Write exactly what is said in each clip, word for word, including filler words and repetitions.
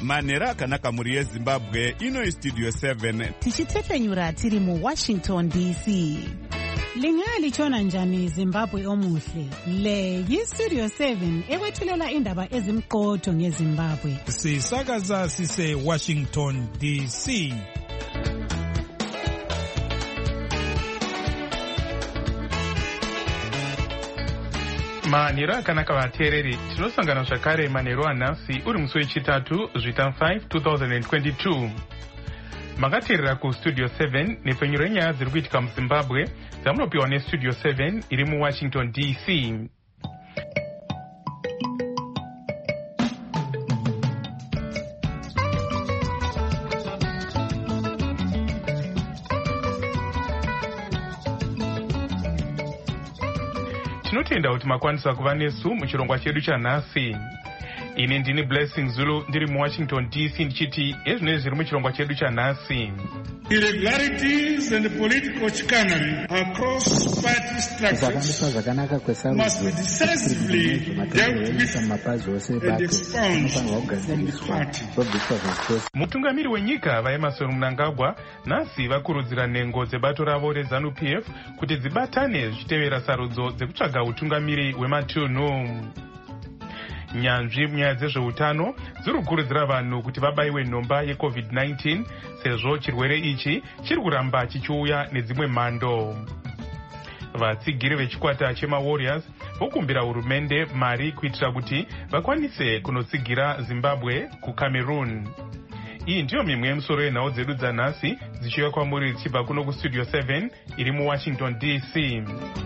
manhero akanaka mhuri yezimbabwe. Ino istudio seven tichitetenyura tiri muwashington D C. Lingalitshona njani Zimbabwe omuhle? Le yistudio seven ewethulela indaba ezimqotho ngeZimbabwe. Sisakaza sise Washington D C. manhero akanaka vateereri, tinosangana zvakare manhero anhasi uri musi wechitatu zvita five two thousand twenty-two. Makateerera kustudio seven nepfenyuro yenyaya dziri kuitika muZimbabwe dzamunopiwa nestudio seven iri muWashington D C. Tinotenda kuti makwanisa kuva nesu muchirongwa chedu chanhasi. Ini ndini Blessing Zulu ndiri muWashington D C ndichiti ezvinenge zviri muchirongwa chedu chanhasi. Irregularities and political chicanery across party structures must be decisively dealt with and expunged from the party. Mutungamiri wenyika vaEmmerson Mnangagwa nhasi vakurudzira nhengo dzebato ravo reZANU P F kuti dzibatane zvichitevera sarudzo dzekutsvaga utungamiri hwematunhu. Nyanzvi munyaya dzezveutano dziri kukurudzira vanhu kuti vabayiwe nhomba yecovid nineteen sezvo chirwere ichi chiri kuramba chichiuya nedzimwe mhando. Vatsigiri vechikwata chemaWarriors vokumbira hurumende mari kuitira kuti vakwanise kunotsigira Zimbabwe kuCameroon. Iyi ndiyo mimwe yemusoro yenhau dzedu dzanhasi dzichiuya kwamuri dzichibva kuno kustudio seven iri muWashington D C.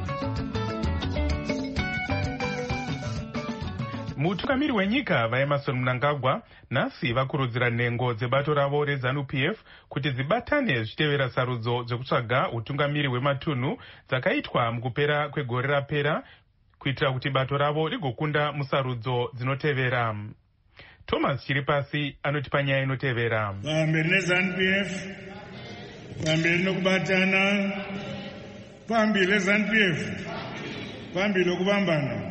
Mutungamiri wenyika vaEmmerson Mnangagwa nhasi vakurudzira nhengo dzebato ravo reZANU P F kuti dzibatane zvichitevera sarudzo dzekutsvaga utungamiri hwematunhu dzakaitwa mukupera kwegore rapera kuitira kuti bato ravo rigokunda musarudzo dzinotevera. Thomas Chiripasi anotipa nyaya inotevera. Pamberi neZANU P F, pamberi nokubatana, pamberi neZANU P F, pamberi nokubambana.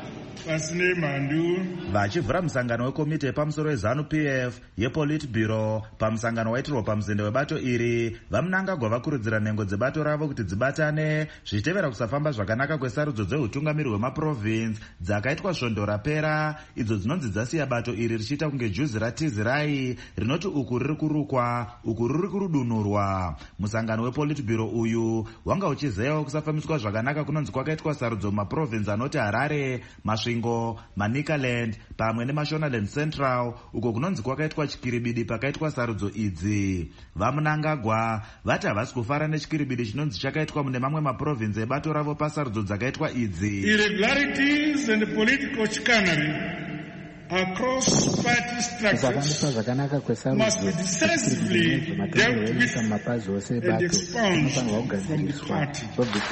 Vachivhura musangano wekomite yepamusoro weZANU P F yePolitburo pamusangano waitirwa pamuzende webato iri, vaMnangagwa vakurudzira nhengo dzebato ravo kuti dzibatane zvichitevera kusafamba zvakanaka kwesarudzo dzeutungamiri hwemaprovince dzakaitwa svondo rapera, idzo dzinonzi dzasiya bato iri richiita kunge juzi ratizirai rinoti uku riri kurukwa uku riri kurudunurwa. Musangano wePolitburo uyu wanga uchizeyawo kusafambiswa zvakanaka kunonzi kwakaitwa sarudzo mumaprovince anoti Harare, Masvingo, Manicaland pamwe neMashonaland Central uko kunonzi kwakaitwa chikiribidi pakaitwa sarudzo idzi. VaMnangagwa vati havasi kufara nechikiribidi chinonzi chakaitwa mune mamwe maprovince ebato ravo pasarudzo dzakaitwa idzi. Irregularities and political chicanery across party structures must be decisively dealt with and expunged from the party.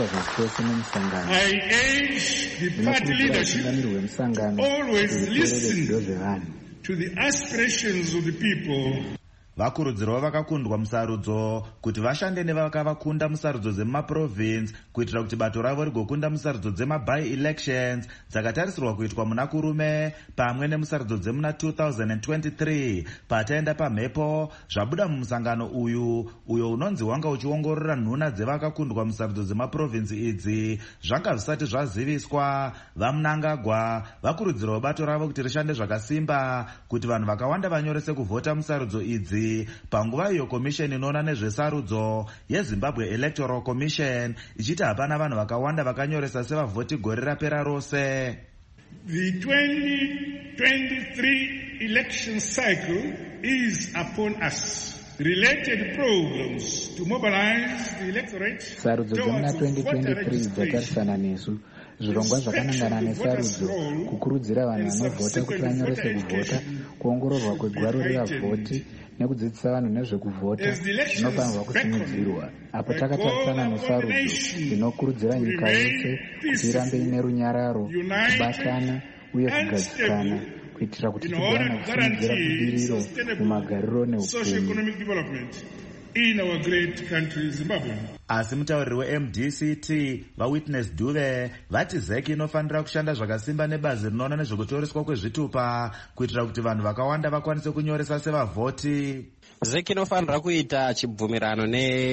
I urge the party leadership always listen to the aspirations of the people. Vakurudzirwa vakakundwa musarudzo kuti vashande nevakavakunda musarudzo dzemaprovince kuitira kuti bato ravo rigokunda musarudzo dzema-by-elections dzakatarisirwa kuitwa muna kurume pamwe nemusarudzo dzemuna two thousand twenty-three. Pataenda pamhepo zvabuda mumusangano uyu uyo unonzi wanga uchiongorora nhuna dzevakakundwa musarudzo dzemaprovince idzi zvanga zvisati zvaziviswa. VaMnangagwa vakurudzirwa bato ravo kuti rishande zvakasimba kuti vanhu vakawanda vanyorese kuvhota musarudzo idzi. Panguva iyo komisheni inoona nezvesarudzo yeZimbabwe Electoral Commission ichiti hapana vanhu vakawanda vakanyoresa sevavhoti gore rapera rose. The twenty twenty-three election cycle is upon us. Related programs to mobilize the electorate sarudzo dzemuna twenty twenty-three dzatarisana nesu. Zvirongwa zvakanangana nesarudzo, kukurudzira vanhu vanovhota kuti vanyorese kuvhota, kuongororwa kwegwaro revavhoti nekudzidzisa vanhu nezvekuvhota zvinofanirwa kusimudzirwa. Apo takatarisana nesarudzo inokurudzira nyika yose kuti irambe ine runyararo, kubatana uye kugadzikana kuitira kuti tigone kusimudzira budiriro mumagariro neupenyu. in our great country Zimbabwe. Asi mutauriri we-M D C T vaWitness Duve vati Z E C inofanira kushanda zvakasimba nebazi rinoona nezvekutoreswa kwezvitupa kuitira kuti vanhu vakawanda vakwanise kunyoresa sevavhoti. Z E C inofanira kuita chibvumirano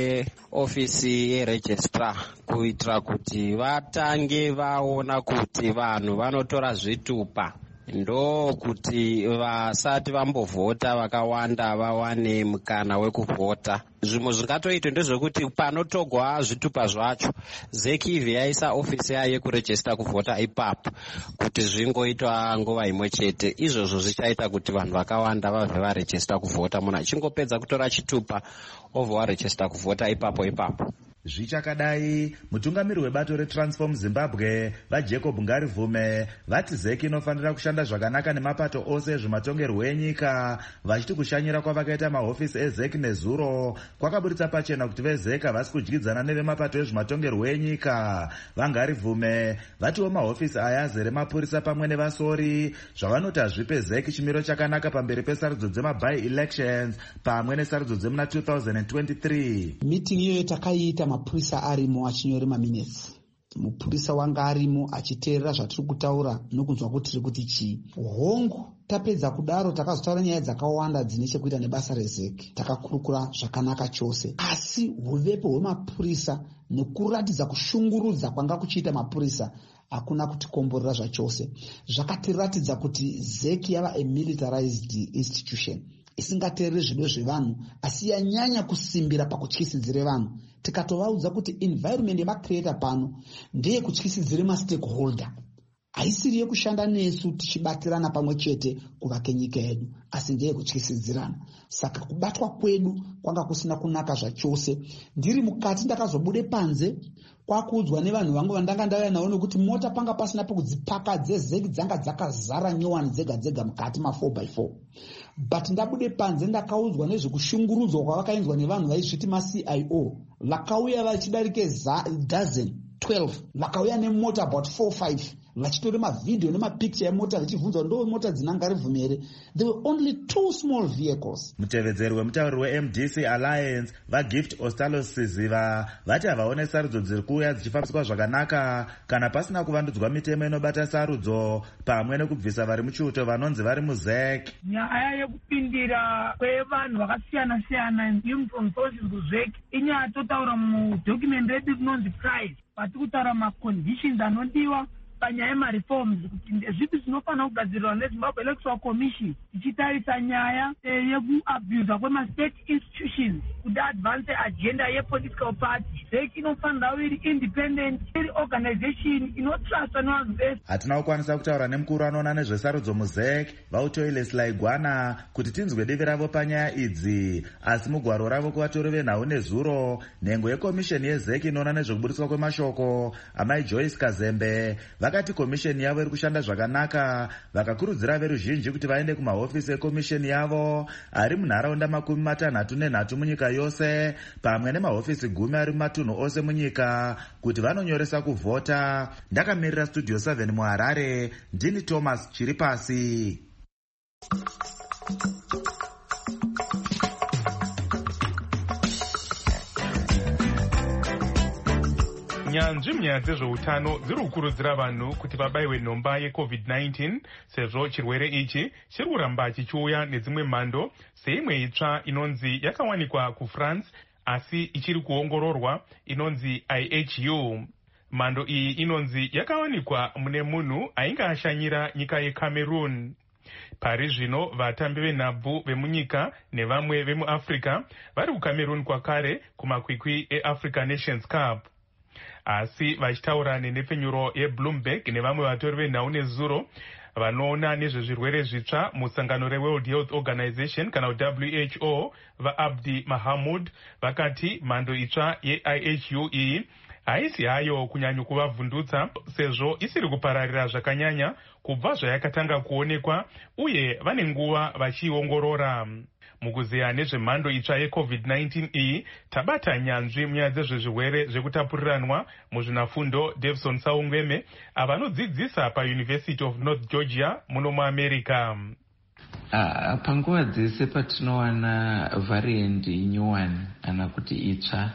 neofisi yeregistrar kuitira kuti vatange vaona kuti vanhu vanotora zvitupa ndo kuti vasati vambovhota vakawanda vawane mukana wekuvhota. Zvimwe zvingatoitwa ndezvekuti panotogwa zvitupa zvacho Z E C ivhi yaisa ofisi yayo yekurejista kuvhota ipapo kuti zvingoitwa nguva imwe chete. Izvozvo zvichaita kuti vanhu vakawanda vabve varejista kuvhota. Munhu achingopedza kutora chitupa obva warejista kuvhota ipapo ipapo. Zvichakadai, mutungamiri webato reTransform Zimbabwe vaJacob Ngarivume vati Z E C inofanira kushanda zvakanaka nemapato ose ezvematongerwo enyika, vachiti kushanyira kwavakaita mahofisi eZ E C nezuro kwakaburitsa pachena kuti veZ E C havasi kudyidzana nevemapato ezvematongerwo enyika. VaNgarivume vatiwo mahofisi aya azere mapurisa pamwe nevasori zvavanoti hazvipe Z E C chimiro chakanaka pamberi pesarudzo dzemaby elections pamwe nesarudzo dzemuna two thousand twenty-three. Meeting iyoyo takaita mapurisa arimo achinyore maminutes. Mupurisa wanga arimo achiteerera zvatiri kutaura nokunzwa kuti tiri kuti chii. Hongu tapedza kudaro takazotaura nyaya dzakawanda dzine chekuita nebasa reZ E C. Takakurukura zvakanaka chose. Asi huvepo hwemapurisa nekuratidza kushungurudza kwanga kuchiita mapurisa hakuna kutikomborera zvachose. Zvakatiratidza kuti Z E C yava a militarized institution isingateereri zvido zvevanhu asi yanyanya kusimbira pakutyisidzira vanhu. Tikatovaudza kuti environment yavacreata pano ndeye kutyisidzira mastakeholder, haisiri yekushanda nesu tichibatirana pamwe chete kuvake nyika yedu, asi ndeye kutyisidzirana. Saka kubatwa kwedu kwanga kusina kunaka zvachose. Ndiri mukati ndakazobude panze kwakuudzwa nevanhu vangu vandanga ndauya navo nokuti mota panga pasina pekudzipaka dzeZ E C dzanga dzakazara nyowani dzega dzega mukati ma four by four. But ndabude panze ndakaudzwa nezvekushungurudzwa kwavakainzwa nevanhu vaizviti ma-C I O vakauya vachidarike dozen twelve, vakauya nemota about four five vachitore mavidhio nemapicture emota vachibvunzwa ndo mota dzina Ngarivume here. There were only two small vehicles. Mutevedzeri wemutauriri we-M D C Alliance vaGift Ostalos Siziva vati havaone sarudzo dziri kuuya dzichifambiswa zvakanaka kana pasina kuvandudzwa mitemo inobata sarudzo pamwe nekubvisa vari muchiuto vanonzi vari muZ E C. Nyaya yekupindira kwevanhu vakasiyana siyana from sources kuZ E C inyaya totaura mudocument redu rinonzi price. Pati kutaura maconditions anodiwa panyaya yemareforms kuti zvipi zvinofanira kugadzirirwa neZimbabwe Electoral Commission ichitarisa nyaya yekuabhuza kwema-state institutions kuti advance agenda yepolitical party. Z E C inofanira iri independent, iri organization inotrustwa nevanhu vese. Hatina kukwanisa kutaura nemukuru anoona nezvesarudzo muZ E C vautoiles Laigwana kuti tinzwe divi ravo panyaya idzi, asi mugwaro ravo kuvatori venhau nezuro nhengo yekomisheni yeZ E C inoona nezvekuburitswa kwemashoko amai Joyce Kazembe vakati komisheni yavo iri kushanda zvakanaka, vakakurudzira veruzhinji kuti vaende kumahofisi ekomisheni yavo ari munharaunda makumi matanhatu nenhatu munyika yose pamwe nemahofisi gumi ari mumatunhu ose munyika kuti vanonyoresa kuvhota. Ndakamirira Studio seven muHarare, ndini Thomas Chiripasi. Nyanzvi munyaya dzezveutano dziri kukurudzira vanhu kuti vabayiwe nhomba yecovid nineteen sezvo chirwere ichi chiri kuramba chichiuya nedzimwe mhando seimwe itsva inonzi yakawanikwa kuFrance asi ichiri kuongororwa inonzi I H U. Mhando iyi inonzi yakawanikwa mune munhu ainge ashanyira nyika yeCameroon. Pari zvino vatambi venhabvu vemunyika nevamwe vemuAfrica vari kuCameroon kwakare kumakwikwi eAfrica Nations Cup. Asi vachitaura nenhepfenyuro yeBloomberg nevamwe vatori venhau nezuro vanoona nezvezvirwere zvitsva musangano reWorld Health Organization kana W H O vaAbdi Mahamud vakati mhando itsva yeI H U iyi haisi hayo kunyanya kuvavhundutsa sezvo isiri kupararira zvakanyanya kubva zvayakatanga kuonekwa uye vane nguva vachiongorora. Mukuzeya nezvemhando itsva yecovid nineteen iyi tabata nyanzvi munyaya dzezvezvirwere zvekutapuriranwa muzvinafundo Davison Saungweme avanodzidzisa paUniversity of North Georgia muno muAmerica. Uh, panguva dzese patinowana variant inyuwani kana kuti itsva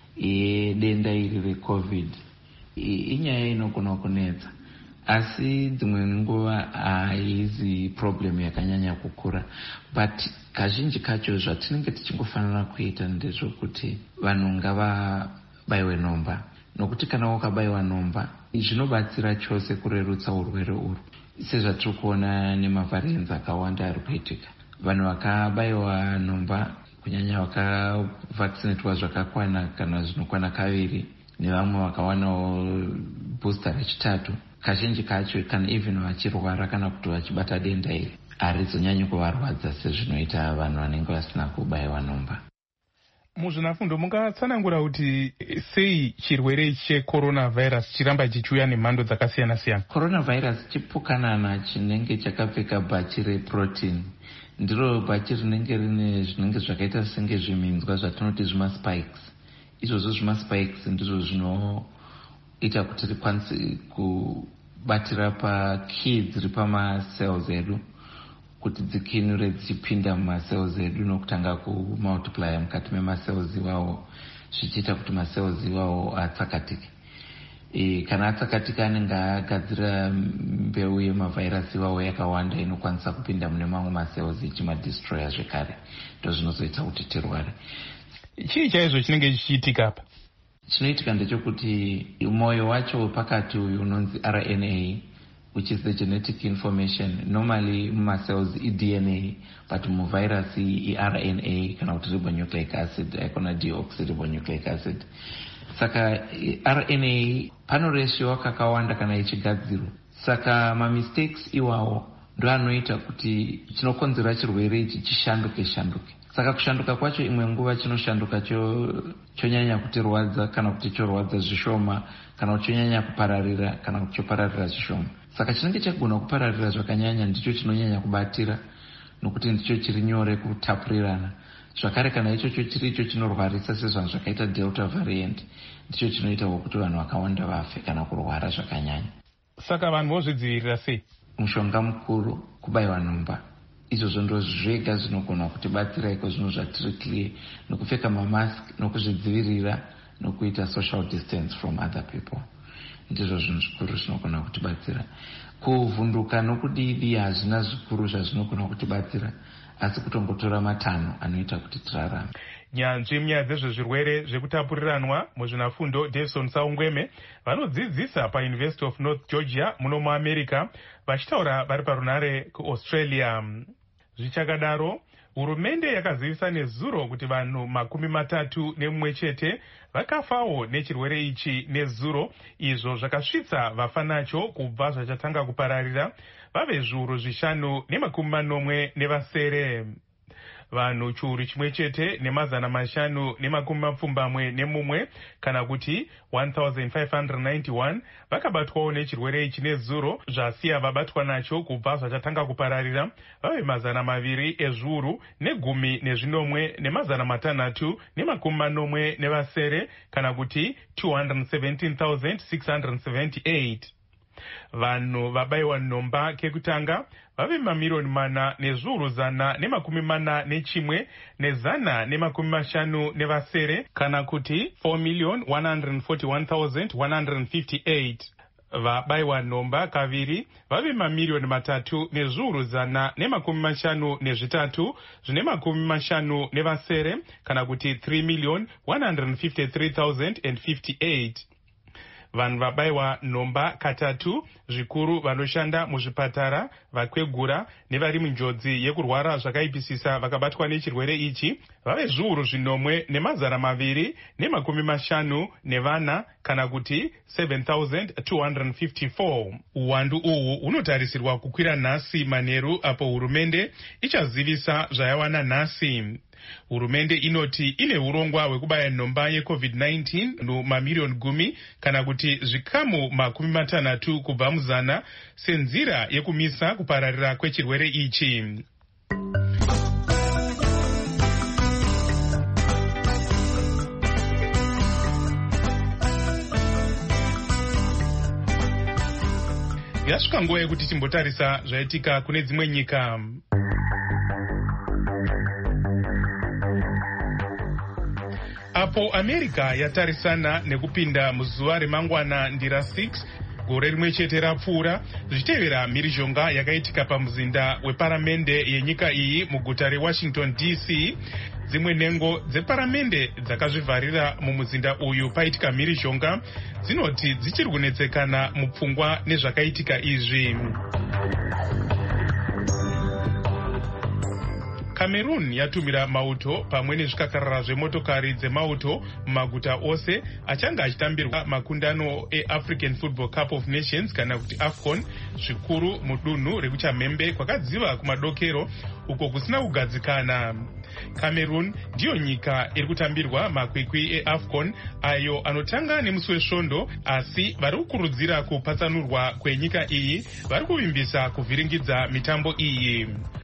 yedenda iri recovid, inyaya inogona kunetsa, asi dzimwe nguva haizi problem yakanyanya kukura. But kazhinji kacho zvatinenge tichingofanira kuita ndezvokuti vanhu ngavabayiwe nhomba, nokuti kana wakabayiwa nhomba zvinobatsira chose kurerutsa urwere urwu, sezvatiri kuona nemavariants akawanda ari kuitika. Vanhu vakabayiwa nhomba, kunyanya vakavaccinatwa zvakakwana kana zvinokwana kaviri, nevamwe vakawanawo booster rechitatu, kazhinji kacho kana even vachirwara kana kuti vachibata denda iri harizonyanyi kuvarwadza sezvinoita vanhu vanenge vasina kubayiwa nhomba. Muzvinafundo mungatsanangura kuti sei chirwere checoronavirus chiramba chichiuya nemhando dzakasiyana siyana? Coronavirus chipukanana chinenge chakapfeka bhachi reprotein. Ndiro bhachi rinenge rine zvinenge zvakaita senge zviminzwa zvatinoti zvimaspikes. Izvozvo zvimaspikes ndizvo zvinoita kuti rikwanise kubatira pakey dziri pamacells edu kuti dzikinure dzichipinda mumacells edu nokutanga kumultiplya mukati memacells iwawo, zvichiita kuti macells iwawo atsakatike. E, kana atsakatika anenge agadzira mbeu yemavhairasi iwawo yakawanda inokwanisa kupinda mune mamwe macells ichimadestroya zvekare, ndozvinozoita kuti tirware. Chii chaizvo chinenge chichiitika apa? Chinoitika ndechekuti mwoyo wacho pakati uyu unonzi R N A, which is the genetic information. Normally mumacells i D N A, but muvirus i R N A kana kuti ribonucleic acid, ikona deoxyribonucleic acid. Saka R N A panoreshiwa kakawanda kana ichigadzirwa. Saka mamistakes iwawo ndo anoita kuti chinokonzera chirwere ichi chishanduke shanduke. Saka kushanduka kwacho imwe nguva chinoshanduka cho chonyanya kutirwadza kana kuti chorwadza zvishoma, kana kuti chonyanya kupararira kana kuti chopararira zvishoma. Saka chinenge chagona kupararira zvakanyanya ndicho chinonyanya kubatira, nokuti ndicho chiri nyore kutapurirana. Zvakare kana ichocho chiricho chinorwarisa sezvanhu zvakaita delta variant, ndicho chinoita kuti vanhu vakawanda vafe kana kurwara zvakanyanya. Saka vanhu vozvidzivirira sei? Mushonga mukuru, kubayiwa nhomba. Izvozvo ndo zvega zvinogona kutibatsira iko zvinhu zvatiri clear, nokupfeka mamask, nokuzvidzivirira, nokuita social distance from other people. Ndizvo zvinhu zvikuru zvinogona kutibatsira. Kuvhunduka nokudidi hazvina zvikuru zvazvinogona kutibatsira, asi kutongotora matanho anoita kuti tirarame. Nyanzvi munyaya dzezvezvirwere zvekutapuriranwa muzvinafundo Davison Saungweme vanodzidzisa paUniversity of North Georgia muno muAmerica, vachitaura vari parunare kuAustralia. Zvichakadaro, hurumende yakazivisa nezuro kuti vanhu makumi matatu nemumwe chete vakafawo nechirwere ichi nezuro, izvo zvakasvitsa vafa nacho kubva zvachatanga kupararira vave zviuru zvishanu nemakumi manomwe nevasere. Vanhu chiuru chimwe chete nemazana mashanu nemakumi mapfumbamwe nemumwe kana kuti one thousand five hundred ninety-one vakabatwawo nechirwere ichi nezuro, zvasiya vabatwa nacho kubva zvachatanga kupararira vave mazana maviri ezviuru negumi nezvinomwe nemazana matanhatu nemakumi manomwe nevasere kana kuti two hundred seventeen thousand six hundred seventy-eight. Vanhu vabayiwa nhomba kekutanga vave mamirioni mana nezviuru zana nemakumi mana nechimwe nezana nemakumi mashanu nevasere kana kuti four million one hundred forty-one thousand one hundred fifty-eight. Vabayiwa nhomba kaviri vave mamirioni matatu nezviuru zana nemakumi mashanu nezvitatu zvine makumi mashanu nevasere kana kuti three million one hundred fifty-three thousand fifty-eight. Vanhu vabayiwa nhomba katatu zvikuru vanoshanda muzvipatara, vakwegura nevari munjodzi yekurwara zvakaipisisa vakabatwa nechirwere ichi vave zviuru zvinomwe nemazana maviri nemakumi mashanu nevana kana kuti seven thousand two hundred fifty-four. Uwandu uhu unotarisirwa kukwira nhasi manheru apo hurumende ichazivisa zvayawana nhasi. Hurumende inoti ine urongwa hwekubaya nhomba yecovid nineteen mamirioni gumi kana kuti zvikamu makumi matanhatu kubva muzana senzira yekumisa kupararira kwechirwere ichi. Yasvika nguva yekuti timbotarisa zvaitika kune dzimwe nyika. apo America yatarisana nekupinda muzuva remangwana ndira six gore rimwe chete rapfuura zvichitevera mhirizhonga yakaitika pamuzinda weparamende yenyika iyi muguta reWashington D C. Dzimwe nhengo dzeparamende dzakazvivharira mumuzinda uyu paitika mhirizhonga dzinoti dzichiri kunetsekana mupfungwa nezvakaitika izvi. Cameroon yatumira mauto pamwe nezvikakarara zvemotokari dzemauto mumaguta ose achanga achitambirwa makundano eAfrican Football Cup of Nations kana kuti AFCON zvikuru mudunhu rekuchamhembe kwakadziva kumadokero uko kusina kugadzikana. Cameroon ndiyo nyika iri kutambirwa makwikwi eAfCON ayo anotanga nemusi wesvondo, asi vari kukurudzira kupatsanurwa kwenyika iyi vari kuvimbisa kuvhiringidza mitambo iyi.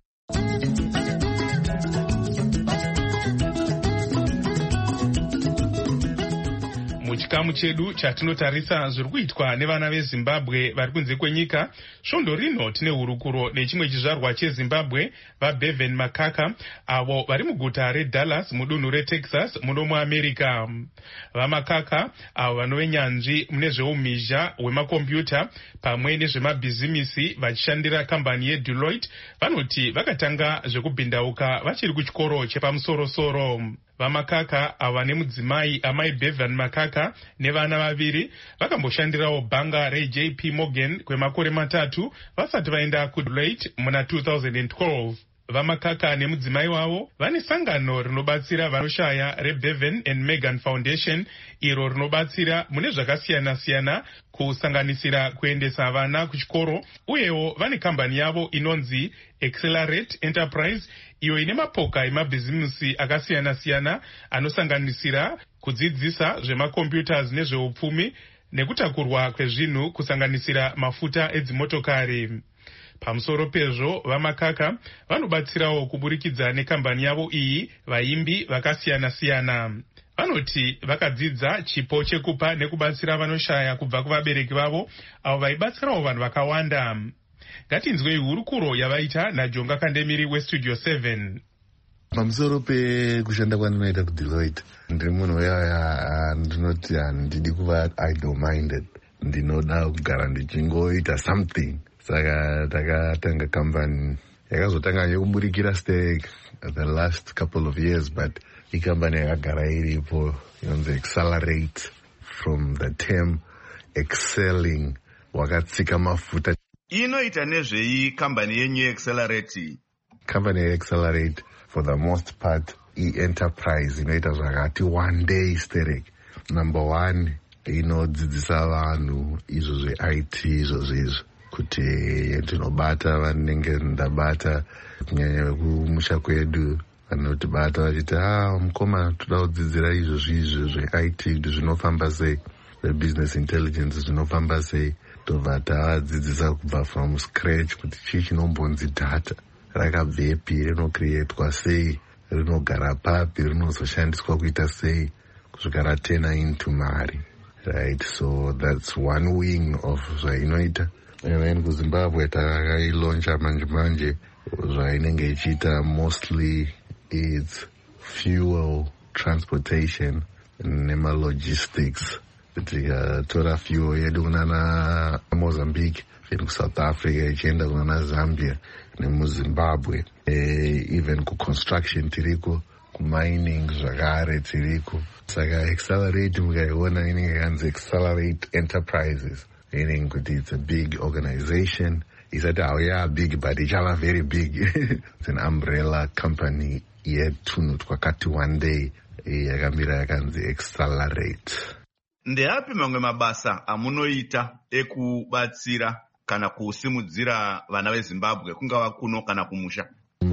Muchikamu chedu chatinotarisa zviri kuitwa nevana veZimbabwe vari kunze kwenyika, svondo rino tine hurukuro nechimwe chizvarwa cheZimbabwe vaBevan Makaka avo vari muguta reDallas mudunhu reTexas muno muAmerica. VaMakaka avo vanove nyanzvi mune zveumhizha hwemakombiyuta pamwe nezvemabhizimisi vachishandira kambani yeDeloitte vanoti vakatanga zvekubhindauka vachiri kuchikoro chepamusorosoro. VaMakaka ava nemudzimai amai Bevan Makaka nevana vaviri vakamboshandirawo bhanga reJ P Morgan kwemakore matatu vasati vaenda kuDeloitte muna two thousand twelve. VaMakaka nemudzimai wavo vane sangano rinobatsira vanoshaya reBevan and Megan Foundation iro rinobatsira mune zvakasiyana-siyana kusanganisira kuendesa vana kuchikoro, uyewo vane kambani yavo inonzi Accelerate Enterprise iyo ine mapoka emabhizimisi akasiyana-siyana anosanganisira kudzidzisa zvemakombiyutas nezveupfumi nekutakurwa kwezvinhu kusanganisira mafuta edzimotokari. Pamusoro pezvo VaMakaka vanobatsirawo kuburikidza nekambani yavo iyi vaimbi vakasiyana-siyana. Vanoti vakadzidza chipo chekupa nekubatsira vanoshaya kubva kuvabereki vavo avo vaibatsirawo vanhu vakawanda. Ngatinzwei hurukuro yavaita naJonga Kandemiri weStudio seven. Pamusoro pekushanda kwandinoita kuDeloitte, ndiri munhu uyaya ndinoti handidi kuva idle-minded, ndinoda kugara ndichingoita something. Saka takatanga kambani yakazotanga yokuburikira stake the last couple of years, but ikambani yakagara iripo inonzi Accelerate, from the term excelling, wakatsika mafuta. Inoita nezvei kambani yenyu Accelerate? Kambani yeAccelerate for the most part i-enterprise inoita zvakati one day sterek. Number one, inodzidzisa vanhu izvo zve-I T izvo zvezvo kuti ndinobata vanenge ndabata kunyanya vekumusha kwedu vanotibata vachiti ah mukoma toda kudzidzira izvo zvizvo zve-I T kuti zvinofamba sei, zve-business intelligence zvinofamba sei. Tobva tavadzidzisa kubva from scratch kuti chii chinombonzi data, rakabvepi, rinocreatwa sei, rinogara papi, rinozoshandiswa kuita sei, kusvika ratena into mari. Right, so that's one wing of zvainoita. And then kuZimbabwe takailauncha manje manje zvainenge ichiita mostly is fuel transportation nema-logistics. Tikatora fuel yedu kunana Mozambique, South Africa, ichienda kunana Zambia nemuZimbabwe, eh, even kuconstruction tiriko, kumining zvakare tiriko. Saka Accelerate mukaiona inenge yanzi Accelerate Enterprises, meaning kuti it's a big organization. Isati how yeah big but ichava very big. It's an umbrella company yetunhu twakati one day yakamira yakanzi Accelerate. Ndeapi mamwe mabasa amunoita ekubatsira kana kusimudzira vana veZimbabwe kungava kuno kana kumusha?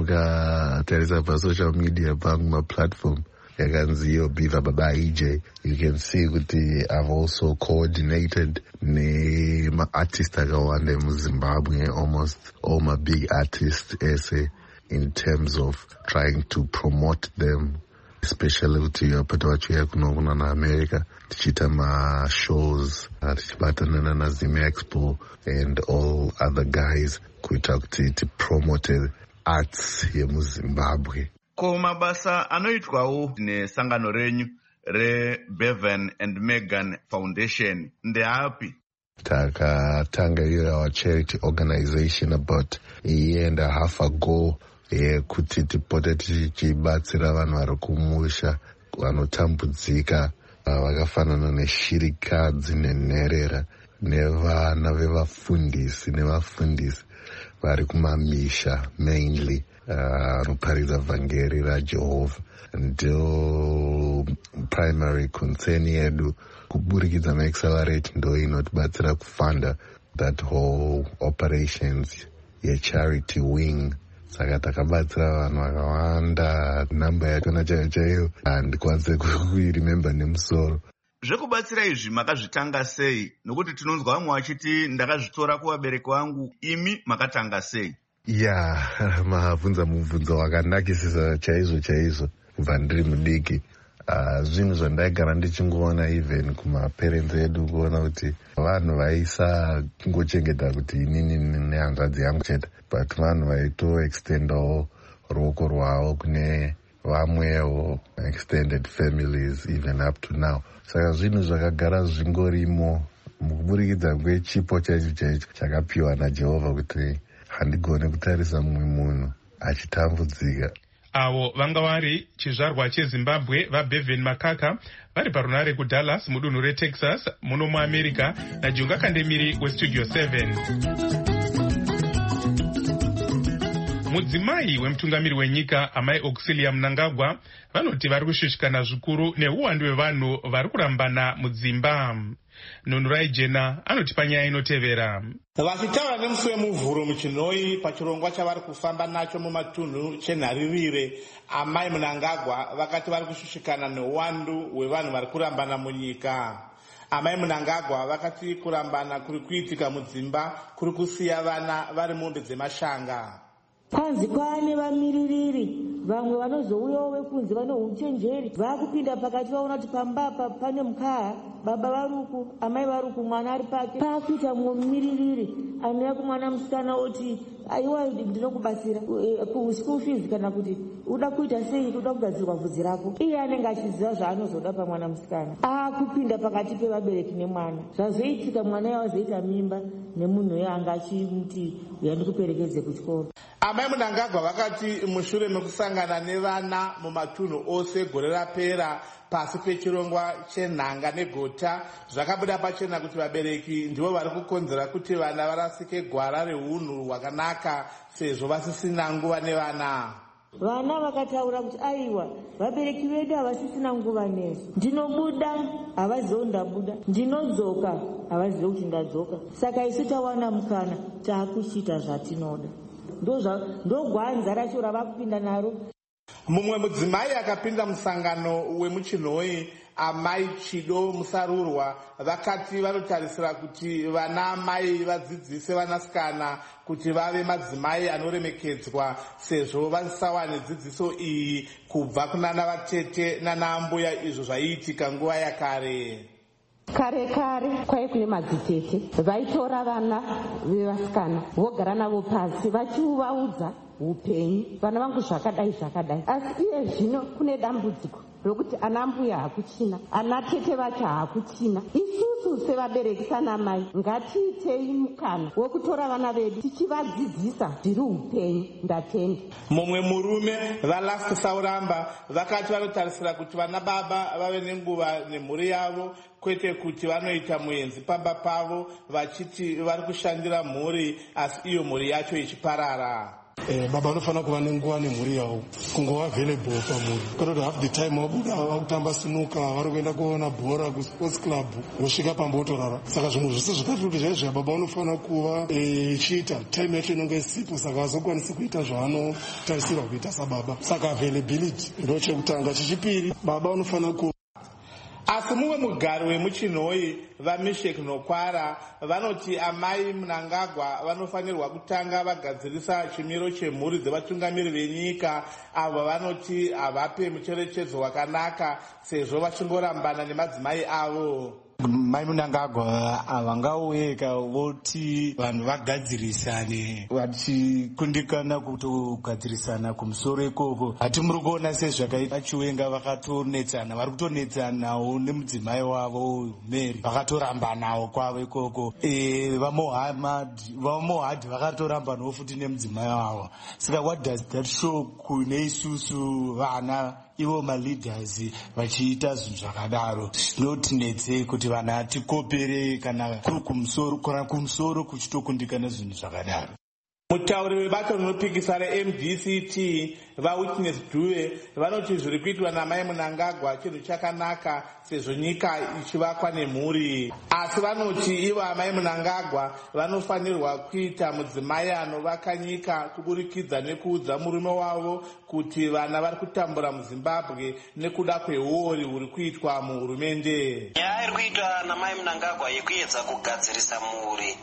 Mukatarisa pasocial media pangu maplatform yakanzi iyo Biva Baba E J, you can see kuti I've also coordinated nema-artist akawanda emuZimbabwe, almost all my big artists ese, in terms of trying to promote them, especially kuti yapata vachiuya kuno kuna naAmerica tichiita ma-shows, tichibatana naZim Expo and all other guys kuita kuti tipromote arts yemuZimbabwe. Ko mabasa anoitwawo nesangano renyu reBevan and Megan Foundation ndeapi? Takatanga our charity organization about a year and a half ago yekuti tipote tichibatsira vanhu vari kumusha vanotambudzika vakafanana neshirikadzi nenherera nevana vevafundisi nevafundisi vari kumamisha mainly vanoparidza uh, vhangeri raJehovha. Ndo primary concern yedu kuburikidza maaccelerate ndo inotibatsira kufunda that whole operations yecharity wing. Saka takabatsira vanhu vakawanda, namba yakona chaiyo chaiyo handikwanise kuiremember nemusoro. Zvekubatsira izvi makazvitanga sei? Nokuti tinonzwa vamwe vachiti ndakazvitora kuvabereki vangu, imi makatanga sei? Ya, mabvunza mubvunzo wakanakisisa chaizvo chaizvo kubva ndiri mudiki. Uh, zvinhu zvandaigara ndichingoona even kumaparents edu kuona kuti vanhu vaisa kungochengeta kuti inini nehanzvadzi yangu chete, but vanhu vaitoextendawo ruoko rwavo kune vamwewo extended families even up to now. Saka zvinhu zvakagara zvingorimo mukuburikidza kwechipo chaicho chaicho chakapiwa naJehovha kuti handigone kutarisa mumwe munhu achitambudzika. Avo vanga vari chizvarwa cheZimbabwe vaBevan Makaka vari parunare kuDallas mudunhu reTexas muno muAmerica naJunga Kandemiri weStudio seven. Mudzimai wemutungamiri wenyika amai Auxilia Mnangagwa vanoti vari kushushikana zvikuru neuwandu hwevanhu vari kurambana mudzimba. Nhunurai Jena anoti panyaya inotevera. Vachitaura nemusi wemuvhuro muChinoi pachirongwa chavari kufamba nacho mumatunhu chenharirire, amai Mnangagwa vakati vari kushushikana neuwandu hwevanhu vari kurambana munyika. Amai Mnangagwa vakati kurambana kuri kuitika mudzimba kuri kusiya vana vari mombe dzemashanga. Kwanzi kwaane vamiririri vamwe vanozouyawo vekunzi vane uchenjeri vakupinda pakati vaona kuti pambapa pane mukaha, baba varuku, amai varuku, mwana ari pake, pakuita mumwe mumiririri anouya kumwana musikana oti aiwa ndinokubatsira kuschool fees kana kuti uda kuita sei, uda kugadzirwa bvudzi rako. Iye anenge achiziva zvaanozoda pamwana musikana, akupinda pakati pevabereki nemwana. Zvazoitika mwana yavazoita mimba nemunhu uyo anga achimuti uya ndikuperekedze kuchikoro. Amai Mnangagwa vakati mushure mekusangana nevana mumatunhu ose gore rapera pasi pechirongwa chenhanga negota, zvakabuda pachena kuti vabereki ndivo vari kukonzera kuti vana varasike gwara reunhu hwakanaka sezvo vasisina nguva nevana. Vana vakataura kuti aiwa vabereki vedu havasisina nguva nesu, ndinobuda havazivo ndabuda, ndinodzoka havazivo kuti ndadzoka, saka isu tawana mukana taakuchita zvatinoda. Ndogwanza racho ravakupinda naro. Mumwe mudzimai akapinda musangano wemuChinoi, amai Chido Musarurwa, vakati vanotarisira kuti vana mai vadzidzise vanasikana kuti vave madzimai anoremekedzwa sezvo vasawane dzidziso iyi kubva kunana vatete nana mbuya, izvo zvaiitika nguva yakare. Kare kare kwai kune madzitete vaitora vana vevasikana vogara navo pasi vachivaudza upenyu, vana vangu zvakadai zvakadai. Asi iye zvino kune dambudziko rokuti ana mbuya hakuchina, ana tete vacho hakuchina. Isusu sevabereki sana mai ngatiitei mukana wokutora vana vedu tichivadzidzisa zviri upenyu. Ndatenda. Mumwe murume vaLast Sauramba vakati vanotarisira kuti vana baba vave nenguva nemhuri yavo, kwete kuti vanoita muenzi pamba pavo vachiti vari kushandira mhuri asi iyo mhuri yacho ichiparara. Eh, baba anofanira kuva nenguva nemhuri yavo, kungova available pamhuri, kwete half the time wabuda vakutamba sinuka, vari kuenda kuona bhora kusports club, vosvika pamba votorara. Saka zvinhu zvese zvikati kuti zvaizvo baba unofanira kuva ichiita e, time yacho inonge isipo, saka hazokwanisi kuita zvaanotarisirwa kuita sababa. Saka availability ndo chekutanga. Chechipiri, baba unofanira ku asi mumwe mugari wemuChinoi vaMeshek Nokwara vanoti amai Mnangagwa vanofanirwa kutanga vagadzirisa chimiro chemhuri dzevatungamiri venyika, avo vanoti havape mucherechedzo wakanaka sezvo vachingorambana nemadzimai avo. Mai Mnangagwa havangauye voti vanhu vagadzirisane vachikundikana kutogadzirisana kumusoro ikoko. Hati muri kuona sezvakaita Chiwenga vakatonetsana, vari kutonetsanawo nemudzimai wavo Mary, vakatorambanawo kwavo ikoko. E, vamohadhi vakatorambanawo futi nemudzimai wavo. Saka what does that show kune isusu vana ivo maleaders vachiita zvinhu zvakadaro? Zvinotinetse kuti vana tikopere kana kuri kumusoro kana kumusoro kuchitokundikana zvinhu zvakadaro. Mutauri webato rinopikisa reM D C T vaWitness Dube vanoti zviri kuitwa naMai Mnangagwa chinhu chakanaka sezvo nyika ichivakwa nemhuri, asi vanoti ivo amai Mnangagwa vanofanirwa kuita mudzimai anovaka nyika kuburikidza nekuudza murume wavo kuti vana vari kutambura muZimbabwe nekuda kweuori huri kuitwa muhurumende. Nyaya iri kuitwa naMai Mnangagwa yekuedza kugadzirisa mhuri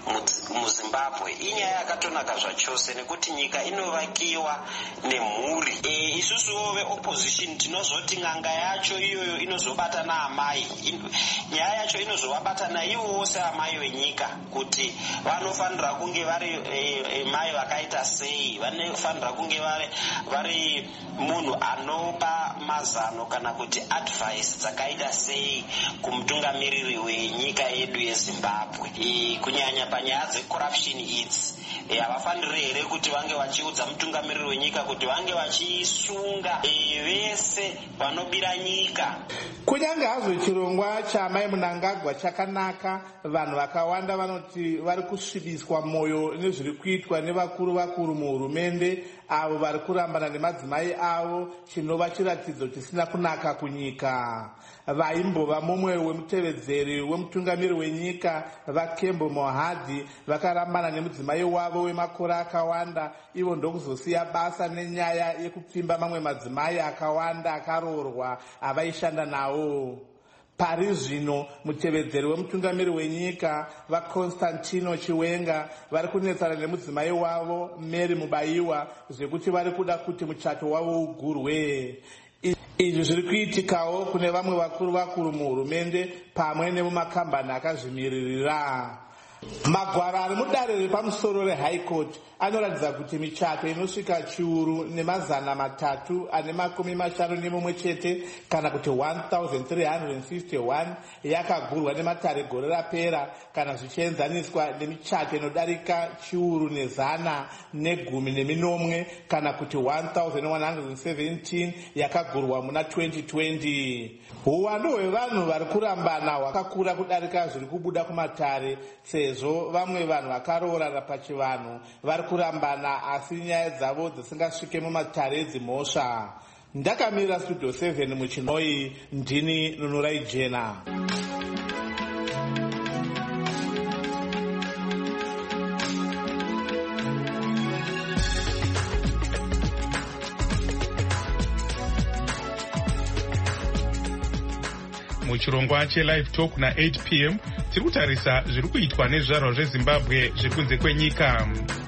muZimbabwe inyaya yakatonaka zvachose nekuti nyika inovakiwa nemhuri. E, isusuwo veopposition tinozoti n'anga yacho iyoyo inozobata naamai, nyaya yacho inozovabata naivo vose amai venyika kuti vanofanira kunge vari e, e, mai vakaita sei, vanofanira kunge vari vari munhu anopa mazano kana kuti advice dzakaita sei kumutungamiriri wenyika yedu yeZimbabwe. E, kunyanya panyaya dzecorruption idzi havafaniri here kuti vange vachiudza mutungamiriri wenyika kuti vange vachisunga e, vese vanobira nyika. Kunyange hazvo chirongwa chaMai Mnangagwa chakanaka, vanhu vakawanda vanoti vari kusvibiswa mwoyo nezviri kuitwa nevakuru vakuru muhurumende avo vari kurambana nemadzimai avo, chinova chiratidzo chisina kunaka kunyika. Vaimbova mumwe wemutevedzeri wemutungamiri wenyika vaKembo Mohadhi vakarambana nemudzimai wavo wemakore akawanda, ivo ndokuzosiya basa nenyaya yekupfimba mamwe madzimai akawanda akaroorwa avaishanda nawo. Pari zvino mutevedzeri wemutungamiri wenyika vaConstantino Chiwenga vari kunetsana nemudzimai wavo Mary Mubayiwa zvekuti vari kuda kuti muchato wavo ugurwe. Izvi zviri kuitikawo kune vamwe vakuru vakuru muhurumende pamwe nemumakambani akazvimiririra. Magwara ari mudare repamusoro reHigh Court anoratidza kuti michato inosvika chiuru nemazana matatu ane makumi mashanu nemumwe chete kana kuti one thousand three hundred fifty-one yakagurwa nematare gore rapera, kana zvichienzaniswa nemichato inodarika chiuru nezana negumi neminomwe kana kuti one thousand one hundred seventeen yakagurwa muna twenty twenty. Uwandu hwevanhu vari kurambana hwakakura kudarika zviri kubuda kumatare, sezvo vamwe vanhu vakaroorana pachivanhu vari kurambana asi nyaya dzavo dzisingasvike mumatare edzimhosva. Ndakamirira Studio seven muChinoi, ndini Nunurai Jena. Muchirongwa cheLive Talk na eight p m tiri kutarisa zviri kuitwa nezvizvarwa zveZimbabwe zviri kunze kwenyika.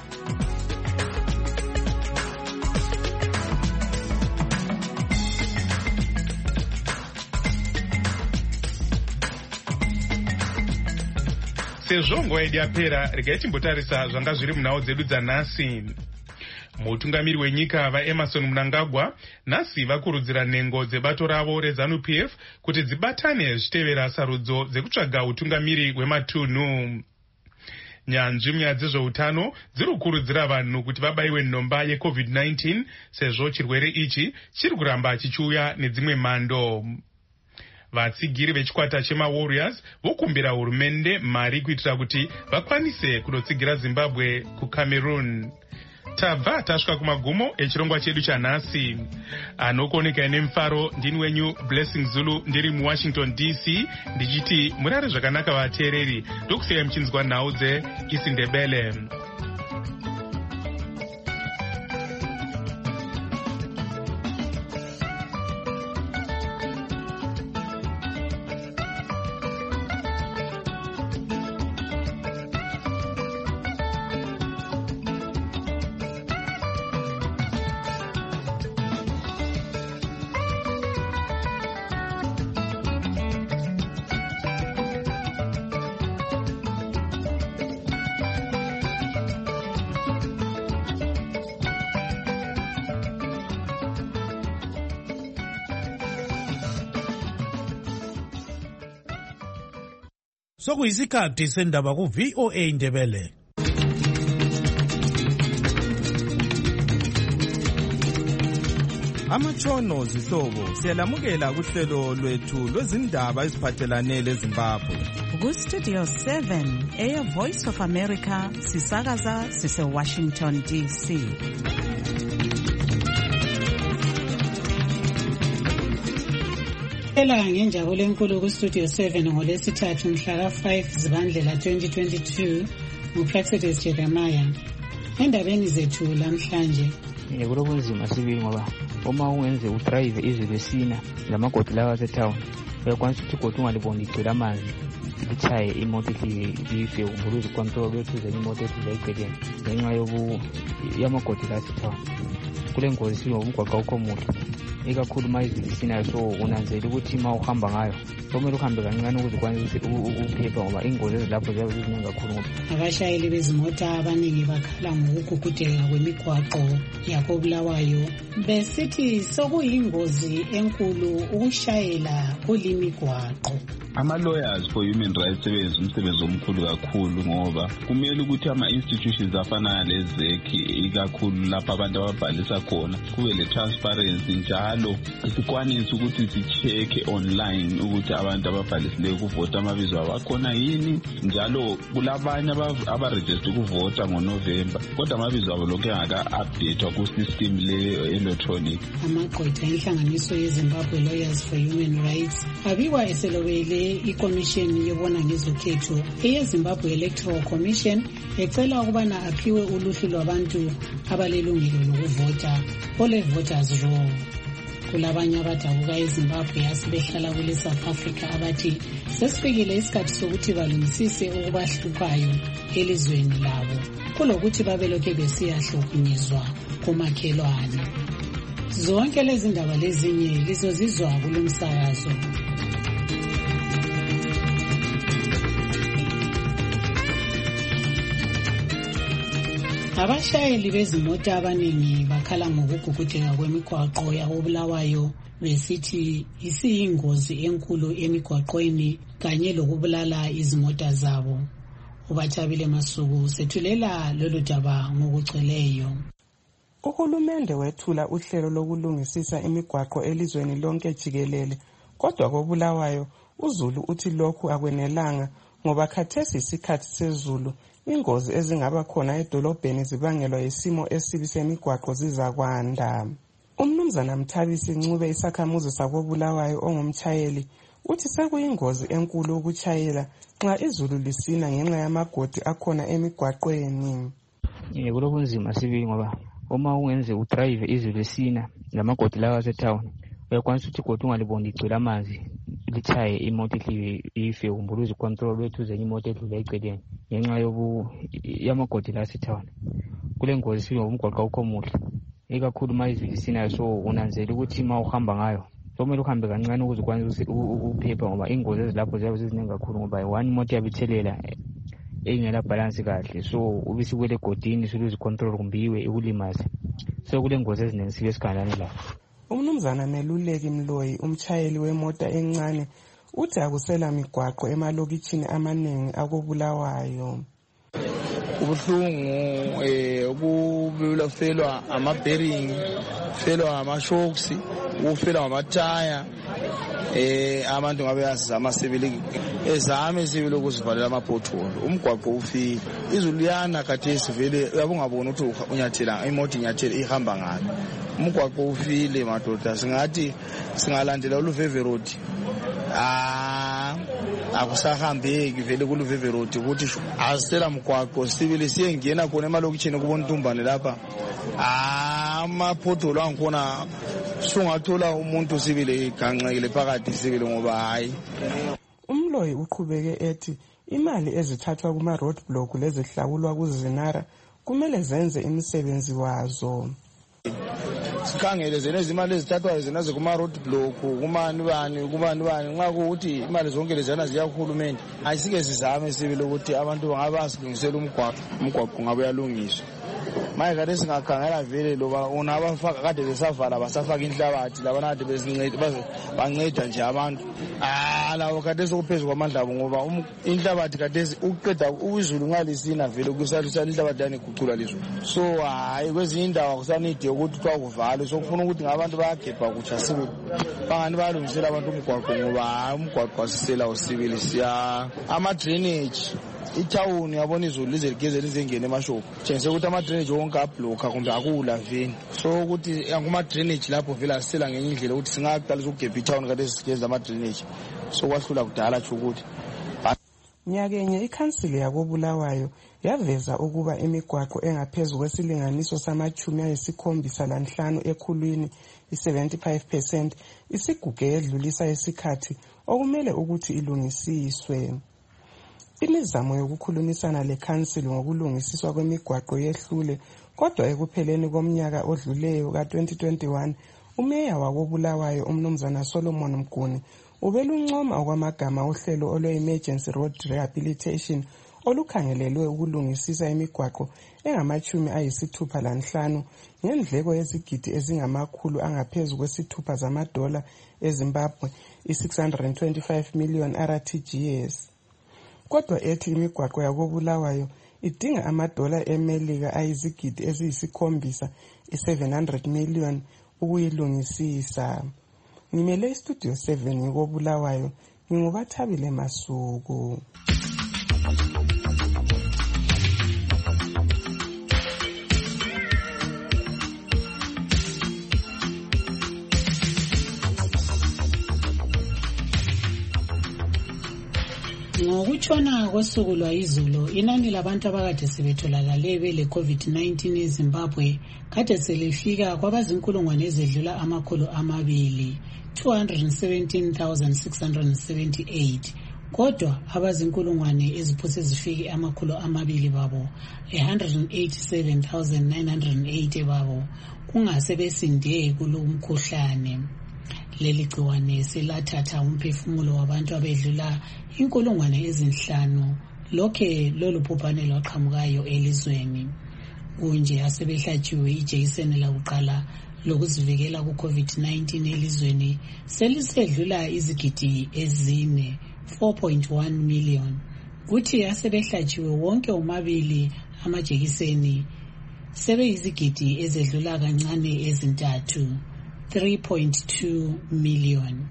Sezvo nguva yedu yapera, regai timbotarisa zvanga zviri munhau dzedu dzanhasi. Mutungamiri wenyika vaEmmerson Mnangagwa nhasi vakurudzira nhengo dzebato ravo reZANU-P F kuti dzibatane zvichitevera sarudzo dzekutsvaga utungamiri hwematunhu. Nyanzvi munyaya dzezveutano dziri kukurudzira vanhu kuti vabayiwe nhomba yeCovid nineteen sezvo chirwere ichi chiri kuramba chichiuya nedzimwe mhando. Vatsigiri vechikwata chemaWarriors vokumbira hurumende mari kuitira kuti vakwanise kunotsigira Zimbabwe kuCameroon. Tabva tasvika kumagumo echirongwa chedu chanhasi. Anokuoneka nemufaro ndini wenyu Blessing Zulu ndiri muWashington D C ndichiti murare zvakanaka vateereri, ndokusiyai muchinzwa nhau dzeIsiNdebele. sokuyisikhathi sendaba ku-V O A Ndebele. Amatshono zihlobo siyalamukela kuhlelo lwethu lwezindaba eziphathelane leZimbabwe. Ku-Studio seven, Air Voice of America, sisakaza sise-Washington D C. Ela ngenjabulo enkulu ku-Studio seven ngolesithathu mhla ka-five Zibandlela twenty twenty-two nguPlacitus Jeremiah. Endabeni zethu lamhlanje kulobunzima sibili ngoba uma ungenze udrive izwe lesina lamagodi lawa asetown uyakwanisa ukuthi igodi ungaliboni igcwele amanzi lichaye imoto life umbuluzi kwamtoko bethuze imoto ethi zayigcweleni ngenxa yamagodi lawa asetown. Kule ngozi sibili ngoba umgwaqo awukho muhle ikakhulu uma izwe lisinayo, so unanzela ukuthi ma uhamba ngayo kumele uhambe kancane ukuze ukwanise ukuphepha ngoba ingozi ezilapho ziyabe ziziningi kakhulu. Abashayeli bezimota abaningi bakhala ngokugugudeka kwemigwaqo yakoBulawayo besithi sokuyingozi enkulu ukushayela kulimigwaqo. Ama-lawyers for human rights sebenza umsebenzi omkhulu kakhulu ngoba kumele ukuthi ama-institutions afana lezekhi ikakhulu lapho abantu ababhalisa khona kube le-transparency njalo sikwanise ukuthi si-check online ukuthi abantu ababhalisileyo ukuvota amabizo abo akhona yini, njalo kulabanye abarejiste ukuvota ngoNovemba kodwa amabizo abo lokhu engaka-updatwa ku-system le-electronic. Amagqwetha enhlanganiso yeZimbabwe Lawyers for Human Rights abikwa eselobele ikomishini yobona ngezokhetho eyeZimbabwe Electoral Commission ecela ukubana aphiwe uluhlu lwabantu abalelungelo lokuvota ole voters roll. Kulabanye abadabuka eZimbabwe asibehlala kule South Africa abathi sesifikile isikhathi sokuthi balungisise okubahlukayo elizweni labo kulokuthi babelokhe besiyahlukunyezwa kumakhelwane. Zonke lezi ndaba lezinye lizozizwa kulomsakazo. Abashayeli bezimota abaningi bakhala ngokugugudeka kwemigwaqo yakoBulawayo besithi isiyingozi enkulu emigwaqweni kanye lokubulala izimota zabo. Ubathabile Masuku sethulela lolu daba ngokugcweleyo. Uhulumende wethula uhlelo lokulungisisa imigwaqo elizweni lonke jikelele, kodwa koBulawayo uZulu uthi lokhu akwenelanga ngoba khathesi isikhathi sezulu ingozi ezingaba khona edolobheni zibangelwa yisimo esibi semigwaqo zizakwanda. Umnumzana Mthabisi Ncube isakhamuzi sakoBulawayo ongumtshayeli uthi sekuyingozi enkulu ukuchayela nxa izulu lisina ngenxa yamagodi akhona emigwaqweni. Kulobunzima sibili ngoba uma ungenze udrive izwe lesina lamagodi lawa asetown uyakwanisa ukuthi igodi ungaliboni igcwele amanzi lichaye imoto ife umbuluzi kwamtoko bethuze imoto edlula egcweleni ngenxa yamagodi lawa asetown. Kule ngozi sibili ngoba umgwaqo awukho muhle ikakhulu uma izwe lisinayo, so unanzela ukuthi ma uhamba ngayo kumele uhambe kancane ukuze ukwanise ukuphepha ngoba ingozi ezilapho ziyabe ziziningi kakhulu ngoba one imoto yabithelela engela balance kahle, so ubisi kwele godini suluzi control kumbiwe ikulimaze, so kule ngozi eziningi sibe sikhalane lapho. Umnumzana Meluleki Mloyi umtshayeli wemota encane uthi akusela migwaqo emalokitshini amaningi akoBulawayo. Ubuhlungu eh ukubula felwa ama-bearing, felwa ama-shocks, ukufelwa amataya, eh abantu ngabe yazama sibili ezame sibili ukuzivalela ama-pothole. Umgwaqo ufile izulu liyana khathesi vele uyabungabona ukuthi unyathela imoto inyathela ihamba ngayo. Umgwaqo ufile madoda, singathi singalandela uLuveve Road ah akusahambeki vele kuLuveve Road ukuthi asela mgwaqo sibili siyengena khona emalokitshini kubona Ntumbane lapha ama-pothole angikhona sungathola umuntu sibili ganxekile phakathi sibili ngoba hayi. Umloyi uqhubeke ethi imali ezithathwa kuma-road block lezihlawulwa kuzinara kumele zenze imisebenzi wazo. Sikhangele zena izimali ezithathwayo zena kuma-road block kumani bani kumani bani nxa kuuthi imali zonke lezana ziya kuhulumende ayisike sizame sibili ukuthi abantu bangabe basilungisela umgwaqo umgwaqo ngabe uyalungiswa. manje kade singakhangela vele loba una abafaka kade besavala basafaka inhlabathi labana kade bezinceda banceda nje abantu ah lawo kade sokuphezulu kwamandla abo ngoba inhlabathi kade uqeda izulu ngalisina vele kusalisana inhlabathi yani gucula lizulu so hayi kwezinye indawo akusanide ukuthi kwa kuvalwe so kufuna ukuthi ngabantu bayagebha kutsha sibe bangani balungisela abantu umgwaqo ngoba umgwaqo asisela usibili siya ama drainage itawuni yabona izulu lize ligeze lizengene emashop tshengise ukuthi ama drainage wonke ablocker kumbe akula veni so ukuthi kuma drainage lapho vela sisela ngenye indlela ukuthi singaqalisa ukugebha itawuni kade sigeza ama drainage so kwahlula kudala tsho ukuthi nyakenye ikhansili yakobulawayo yaveza ukuba imigwaqo engaphezulu kwesilinganiso samachumi ayisikhombisa lanhlanu ekhulwini i-seventy-five percent isiguge yedlulisa isikhathi okumele ukuthi ilungisiswe. Imizamo yokukhulumisana lekhansili ngokulungisiswa kwemigwaqo yehlule kodwa ekupheleni komnyaka odluleyo ka-twenty twenty-one umeya wakobulawayo umnumzana Solomon Mguni ubeluncoma okwamagama uhlelo olwe-emergency road rehabilitation olukhangelelwe ukulungisisa imigwaqo engamachumi ayisithupha lanhlanu ngendleko yezigidi ezingamakhulu angaphezu kwesithupha zamadola eZimbabwe i-six hundred twenty-five million R T G S. Kodwa ethi imigwaqo yakobulawayo idinga amadola emelika ayizigidi eziyisikhombisa i-seven hundred million ukuyilungisisa. Ngimele istudio seven ngikobulawayo ngingubathabile Masuku. Ngokutshona kosuku lwayizolo inani labantu abakade sebetholakale bele COVID nineteen eZimbabwe kade selifika kwabazinkulungwane ezedlula amakhulu amabili two hundred seventeen thousand six hundred seventy-eight kodwa abazinkulungwane eziphose zifike amakhulu amabili babo one hundred eighty-seven thousand nine hundred eighty babo kungase besinde kulo umkhuhlane. Leli gciwane selathatha umphefumulo wabantu abedlula inkulungwane ezinhlanu lokhe lolu bhubhane lwaqhamukayo elizweni. Kunje asebehlatshiwe ijekiseni lakuqala lokuzivikela ku-COVID nineteen elizweni selisedlula izigidi ezine four point one million. Kuthi asebehlatshiwe wonke omabili amajekiseni sebeyizigidi ezedlula kancane ezintathu three point two million.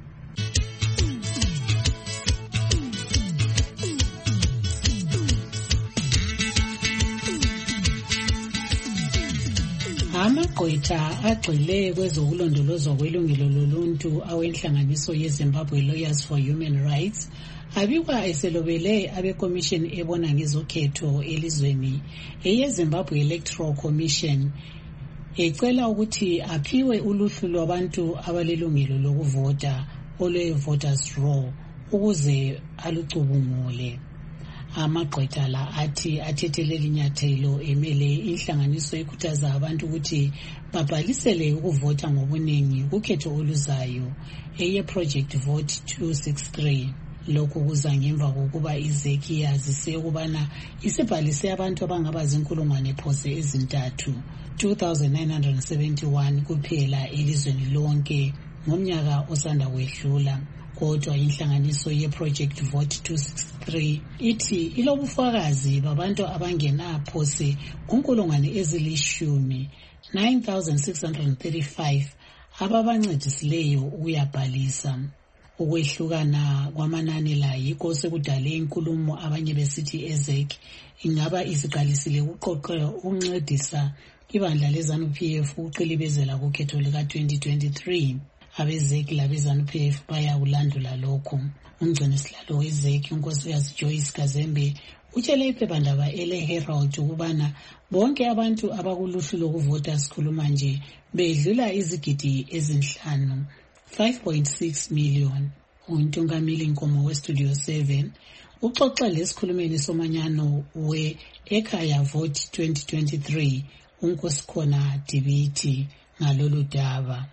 Amagqwetha agxile kwezokulondolozwa kwelungelo loluntu awenhlanganiso yeZimbabwe Lawyers for Human Rights abikwa eselobele abekomishini ebona ngezokhetho elizweni eyeZimbabwe Electoral Commission ecela ukuthi aphiwe uluhlu lwabantu abalelungelo lokuvota olwe-voters roll ukuze alucubungule. Amagqwetha la athi athethelela inyathelo emele inhlanganiso ekhuthaza abantu ukuthi babhalisele ukuvota ngobuningi kukhetho oluzayo eye Project Vote two sixty-three. Lokhu kuza ngemva kokuba izeki yazise ukubana isibhalise abantu abangaba zinkulungwane phose ezintathu two thousand nine hundred seventy-one kuphela elizweni lonke ngomnyaka osanda kwedlula. Kodwa inhlanganiso ye-Project Vote two sixty-three ithi ilobufakazi babantu abangena phose kunkulungwane ezilishumi nine thousand six hundred thirty-five ababancedisileyo ukuyabhalisa. Ukwehlukana kwamanani la yikho sekudale inkulumo abanye besithi ezeki ingaba isiqalisile ukuqoqela ukuncedisa ibandla leZANU P F uqilibezela kukhetho lika twenty twenty-three. Abezeki labeZANU P F bayawulandula lokho. Umgcini sihlalo wezeki unkosikazi Joyce Kazembe utshele iphephandaba ele Herald ukubana bonke abantu abakuluhlu lokuvota sikhuluma nje bedlula izigidi ezinhlanu five point six million. Untungamili Nkomo weStudio seven uxoxa lesikhulumeni somanyano we-Ekhaya Vote twenty twenty-three unkosikhona Dibiti ngalolu daba.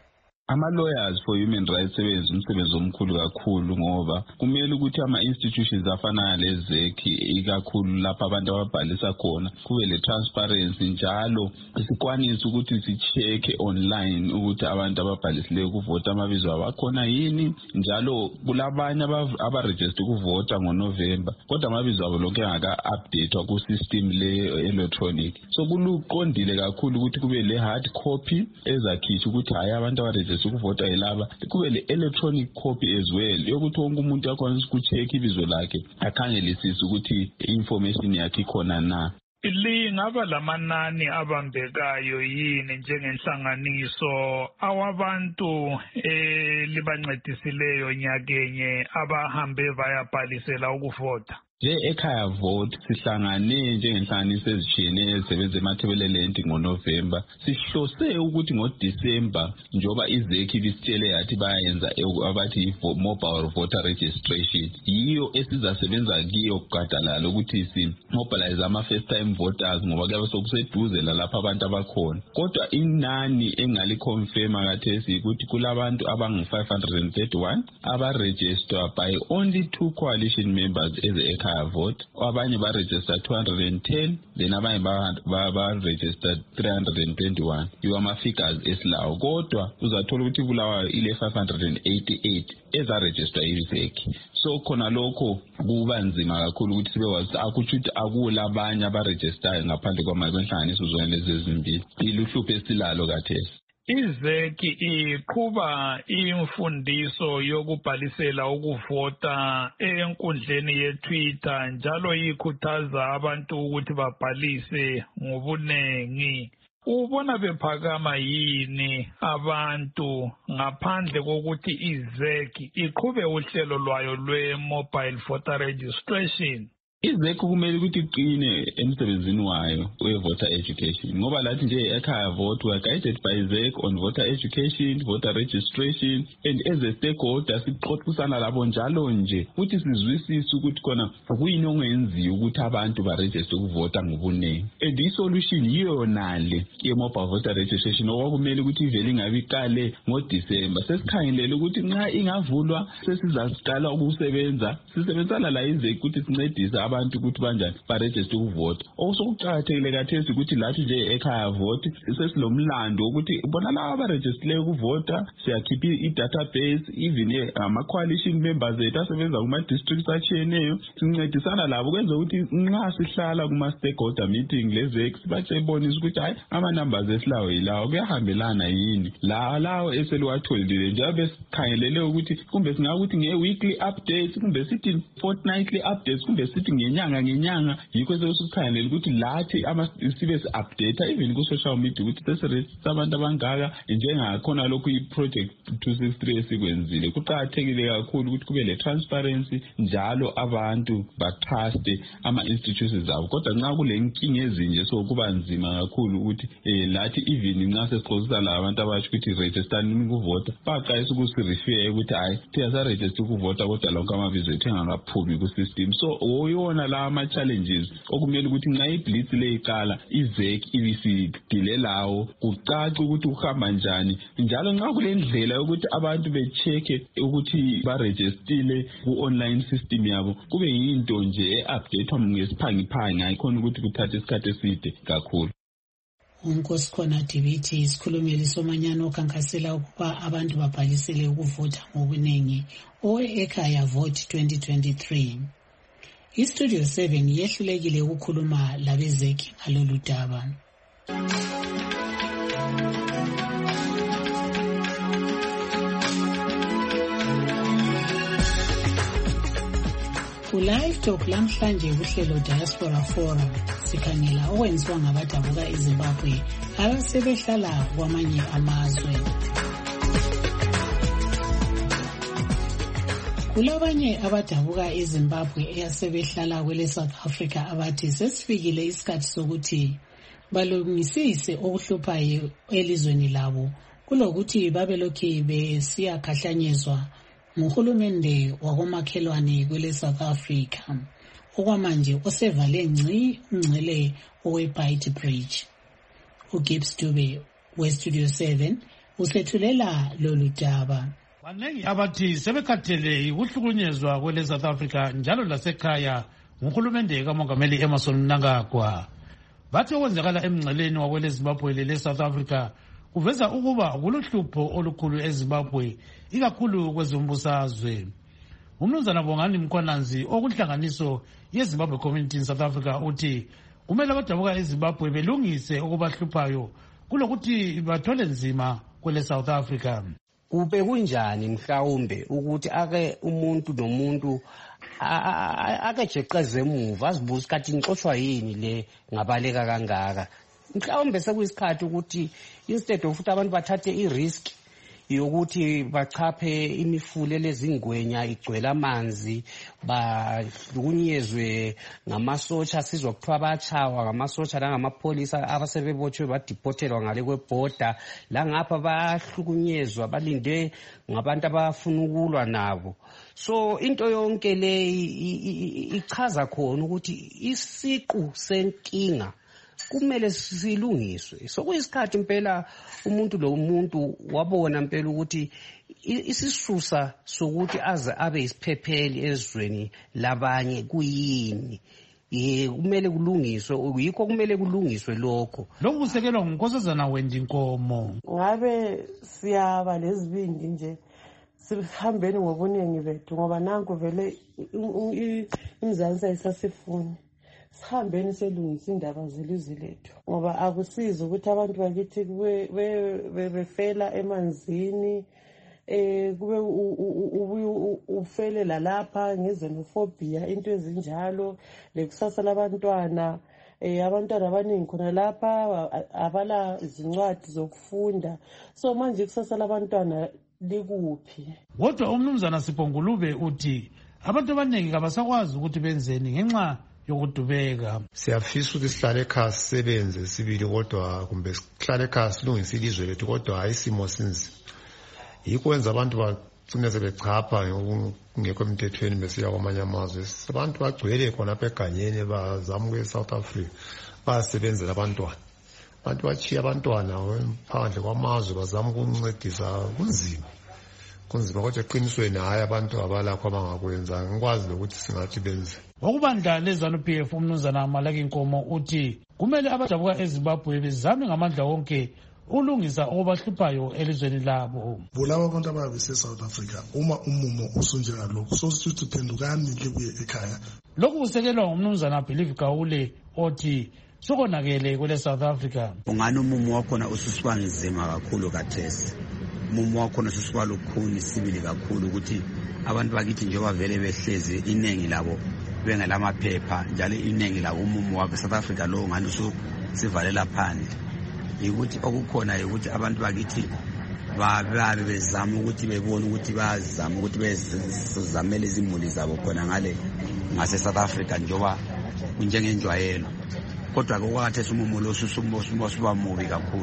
ama-lawyers for human rights sebenza umsebenzi omkhulu kakhulu ngoba kumele ukuthi ama-institutions afana lezekhi ikakhulu lapha abantu ababhalisa khona kube le transparency njalo sikwanise ukuthi si-check online ukuthi abantu ababhalisileyo ukuvota amabizo abo akhona yini njalo kulabanye abaregister ukuvota ngoNovember kodwa amabizo abo lonke angaka-updatewa ku-system le-electronic so kuluqondile kakhulu ukuthi kube le hard copy ezakhishwa ukuthi hayi abantu abaregister ukuvota yilaba kube le electronic copy as well yokuthi wonke umuntu akwanisa ukucheck ibizo lakhe akhangelisise ukuthi information yakhe ikhona na. Lingaba lamanani abambekayo yini njengenhlanganiso awabantu eh libancedisileyo nyakenye abahambe bayabhalisela ukuvota? Je ekhaya vote sihlangane njengenhlanganiso ezitshiyeneyo ezisebenza emathebelelenti ngoNovember sihlose ukuthi ngoDecember njoba izekhi ibisitshele yathi bayenza abathi mobile voter registration yiyo esizasebenza kiyo kugadalala ukuthi si mobilize ama first time voters ngoba kuyabe sokuseduze lapha abantu abakhona kodwa inani engaliconfirma kathesi ukuthi kulabantu abangu five hundred thirty-one abaregister by only two coalition members as vote abanye ba register two hundred ten then abanye ba ba register three hundred twenty-one you ama figures esilawo kodwa uzathola ukuthi Bulawayo ile five hundred eighty-eight eza register izeki so khona lokho kuba nzima kakhulu ukuthi sibe wazi akuchuthi akulabanye aba register ngaphandle kwamakwenhlanganiso zona lezi ezimbili iluhlupho esilalo kathesi. Izeki iqhuba imfundiso yokubhalisela ukuvota enkundleni yeTwitter njalo ikhuthaza abantu ukuthi babhalise ngobunengi. Ubona bephakama yini abantu ngaphandle kokuthi izeki iqhube uhlelo lwayo lwe-mobile voter registration? Izeki kumele ukuthi iqine emsebenzini wayo we-voter education ngoba lathi nje ekhaya vote we are guided by ZEC on voter education, voter registration and as a stakeholder sixoxisana labo njalo nje ukuthi sizwisise ukuthi khona kuyini ongenziwa ukuthi abantu baregister ukuvota ngobunengi and i-solution yiyo nale ye-mobile voter registration okwakumele ukuthi ivele ingabe iqale ngoDecember sesikhangelele ukuthi nxa ingavulwa sesizasiqala ukusebenza sisebenzana la izeki ukuthi sincedise abantu ukuthi banjani baregister ukuvota okusokuqhakathekile kathesi ukuthi lathi nje ekhaya vote sesilomlando ukuthi bona laba abaregisterleyo ukuvota siyakhipha i-database even ama coalition members ethu asebenza kuma districts atshiyeneyo sincedisana labo kwenza ukuthi nxa sihlala kuma stakeholder meeting lezeki sibacebonisa ukuthi hayi ama numbers esilawo yilawo kuyahambelana yini la lawo eseliwatholile njengoba sikhangelele ukuthi kumbe singakuthi nge-weekly updates kumbe sithi fortnightly updates kumbe sithi ngenyanga ngenyanga yikho sesikhangelela ukuthi lathi ama sibe si-update even ku-social media ukuthi sesiregister abantu abangaka njengakhona lokhu i-project two sixty-three esikwenzile kuqakathekile kakhulu ukuthi kube le transparency njalo abantu batruste ama-institutions abo kodwa nxa kule nkinga ezinje so kuba nzima kakhulu ukuthi um lathi even nxa sesixoxisa la abantu abasho ukuthi registerani ukuvota baqalisa ukusirefere ukuthi hayi siyasaregister ukuvota kodwa lonke amabizo ethu engakaphumi ku-system so oyona la ama-challenges okumele ukuthi nxa iblitz le iqala izeki ibisidilelawo kucace ukuthi uhamba njani njalo nxa kule ndlela yokuthi abantu be-check-e ukuthi barejistile ku-online system yabo kube yinto nje e-updatewa ngesiphangiphangi ayikhona ukuthi kuthathe isikhathi eside kakhulu. uNkosikhona Dibithi isikhulumeli somanyano okhankasela ukuba abantu babhalisele ukuvota ngobuningi owe-ekhaya vote twenty twenty-three. iStudio seven yehlulekile ukukhuluma labezeki ngalolu daba. Ku-Live Talk lamhlanje kuhlelo Diaspora Forum sikhangela okwenziwa ngabadabuka eZimbabwe abasebehlala kwamanye amazwe. Kulabanye abadabuka eZimbabwe eyasebehlala kwele South Africa abathi sesifikile isikhathi sokuthi balungisise okuhluphayo elizweni labo kulokuthi babelokhu besiyakhahlanyezwa nguhulumende wakomakhelwane kwele South Africa okwamanje osevale ngci ungcele owe-Beit Bridge. uGibbs Dube we-Studio seven usethulela lolu daba. Baningi abathi sebekhathele ukuhlukunyezwa kwele South Africa njalo lasekhaya nguhulumende kaMongameli Emmerson Mnangagwa. Bathi okwenzakala emngceleni wakwele Zimbabwe le South Africa kuveza ukuba kuluhlupho olukhulu eZimbabwe ikakhulu kwezombusazwe. Umnumzana Bongani Mkhwananzi okuhlanganiso yeZimbabwe Community in South Africa uthi kumele abadabuka eZimbabwe belungise okubahluphayo kulokuthi bathole nzima kwele South Africa. Kube kunjani mhlawumbe ukuthi ake umuntu nomuntu ake jeqeze emuva azibuza ukuthi inxoshwa yini le ngabaleka kangaka. Mhlawumbe sekuyisikhathi ukuthi instead of ukuthi abantu bathathe i-risk yokuthi bachaphe imifule lezingwenya igcwela amanzi bahlukunyezwe ngamasotsha sizwa kuthiwa bachawa ngamasotsha nangamapolisa abasebebotshwe badipotelwa ngale kwebhoda la ngapha bahlukunyezwa balinde ngabantu abafuna ukulwa nabo. So into yonke le ichaza khona ukuthi isiqu senkinga kumele silungiswe. So kuyisikhathi impela umuntu lo muntu wabona impela ukuthi isisusa sokuthi aze abe isiphepheli ezweni labanye kuyini. Eh kumele kulungiswe yikho kumele kulungiswe lokho. Lokhu kusekelwa nguNkosazana Wendi Nkomo. Ngabe siyaba lezibindi nje sihambeni ngobuningi bethu ngoba nanku vele imizansi ayisasifuni. Sihambeni selungisa indaba zelizwe lethu ngoba akusizi ukuthi abantu bakithi befela emanzini eh kube ufele lapha ngezenophobia into ezinjalo lekusasa labantwana eh abantwana abaningi khona lapha abala izincwadi zokufunda. So manje kusasa labantwana likuphi? Kodwa umnumzana Sipongulube uthi abantu abaningi abasakwazi ukuthi benzeni ngenxa yokudubeka. Siyafisa ukuthi sihlale ekhaya sisebenze sibili kodwa kumbe sihlale ekhaya silungise ilizwe lethu kodwa hayi isimo sinzima. Yikwenza abantu bagcine sebechapha ngekho emthethweni besiya kwamanye amazwe. Abantu bagcwele khona lapha eganyeni bazama ukuya eSouth Africa basebenzela abantwana. Abantu bachiya abantwana phandle kwamazwe bazama ukuncedisa kunzima. Kunzima kodwa eqinisweni hayi abantu abalakho abangakwenza ngikwazi lokuthi singathi benze. Wakubandla leZANU P F umnumzana Malaki Nkomo uthi kumele abadabuka eZimbabwe bezame ngamandla wonke ulungisa obahluphayo elizweni labo. Bulaba abantu ababese South Africa uma umumo usunjengalokho sosithi phendukani libuye ekhaya. Lokhu kusekelwa umnumzana Believe Gawule othi sokonakele kwele South Africa. Ungani umumo wakhona ususwa nzima kakhulu kathesi. Umumo wakhona ususwa lukhuni sibili kakhulu ukuthi abantu bakithi njengoba vele behlezi inengi labo bengelamaphepha njalo inengi labo umumo wa South Africa lo ngani ususivalela phandle. Yikuthi okukhona ukuthi abantu bakithi babe bezama ukuthi bebone ukuthi bazama ukuthi bezamele izimuli zabo khona ngale ngase South Africa njengoba kunjengenjwayelo. Kodwa kwakhathesi umumo lo usuba mubi kakhulu.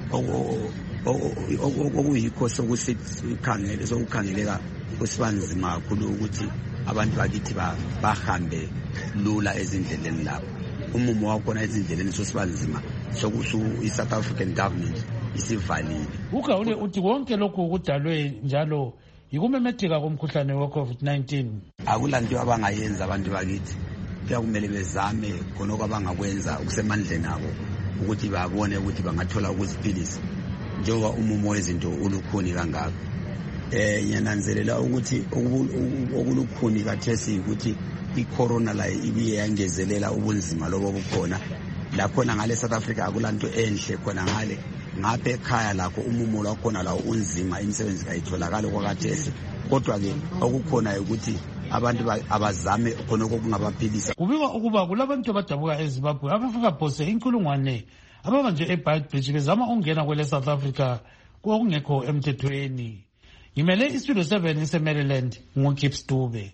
Okuyikho sokusikhangele sokukhangeleka kusibanzima kakhulu ukuthi abantu bakithi bahambe lula ezindleleni lapho. Umumo wakhona ezindleleni sosibanzima sokusu iSouth African government isivalile. Ugawule uthi konke lokhu ukudalwe njalo yikumemetheka komkhuhlane we COVID nineteen. Akulanto abangayenza abantu bakithi. Kuyakumele bezame khona okwabangakwenza ukusemandleni abo ukuthi babone ukuthi bangathola ukuziphilisa njengoba umumo wezinto ulukhuni kangaka. Eh nyananzelela ukuthi okulukhuni kathesi ukuthi icorona la ibiye yangezelela ubunzima lobo bukhona lakhona ngale South Africa akulanto enhle khona ngale ngapha ekhaya lakho umumo lakhona la unzima imisebenzi kayitholakala kwakathesi kodwa ke okukhona ukuthi abantu abazame khona okungabaphilisa. Kubikwa ukuba kulabantu abadabuka eZimbabwe abafika phose inkulungwane ababanje eBeitbridge bezama ukungena kwele South Africa kokungekho emthethweni. Ngimele istudio seven eseMaryland nguKips Dube.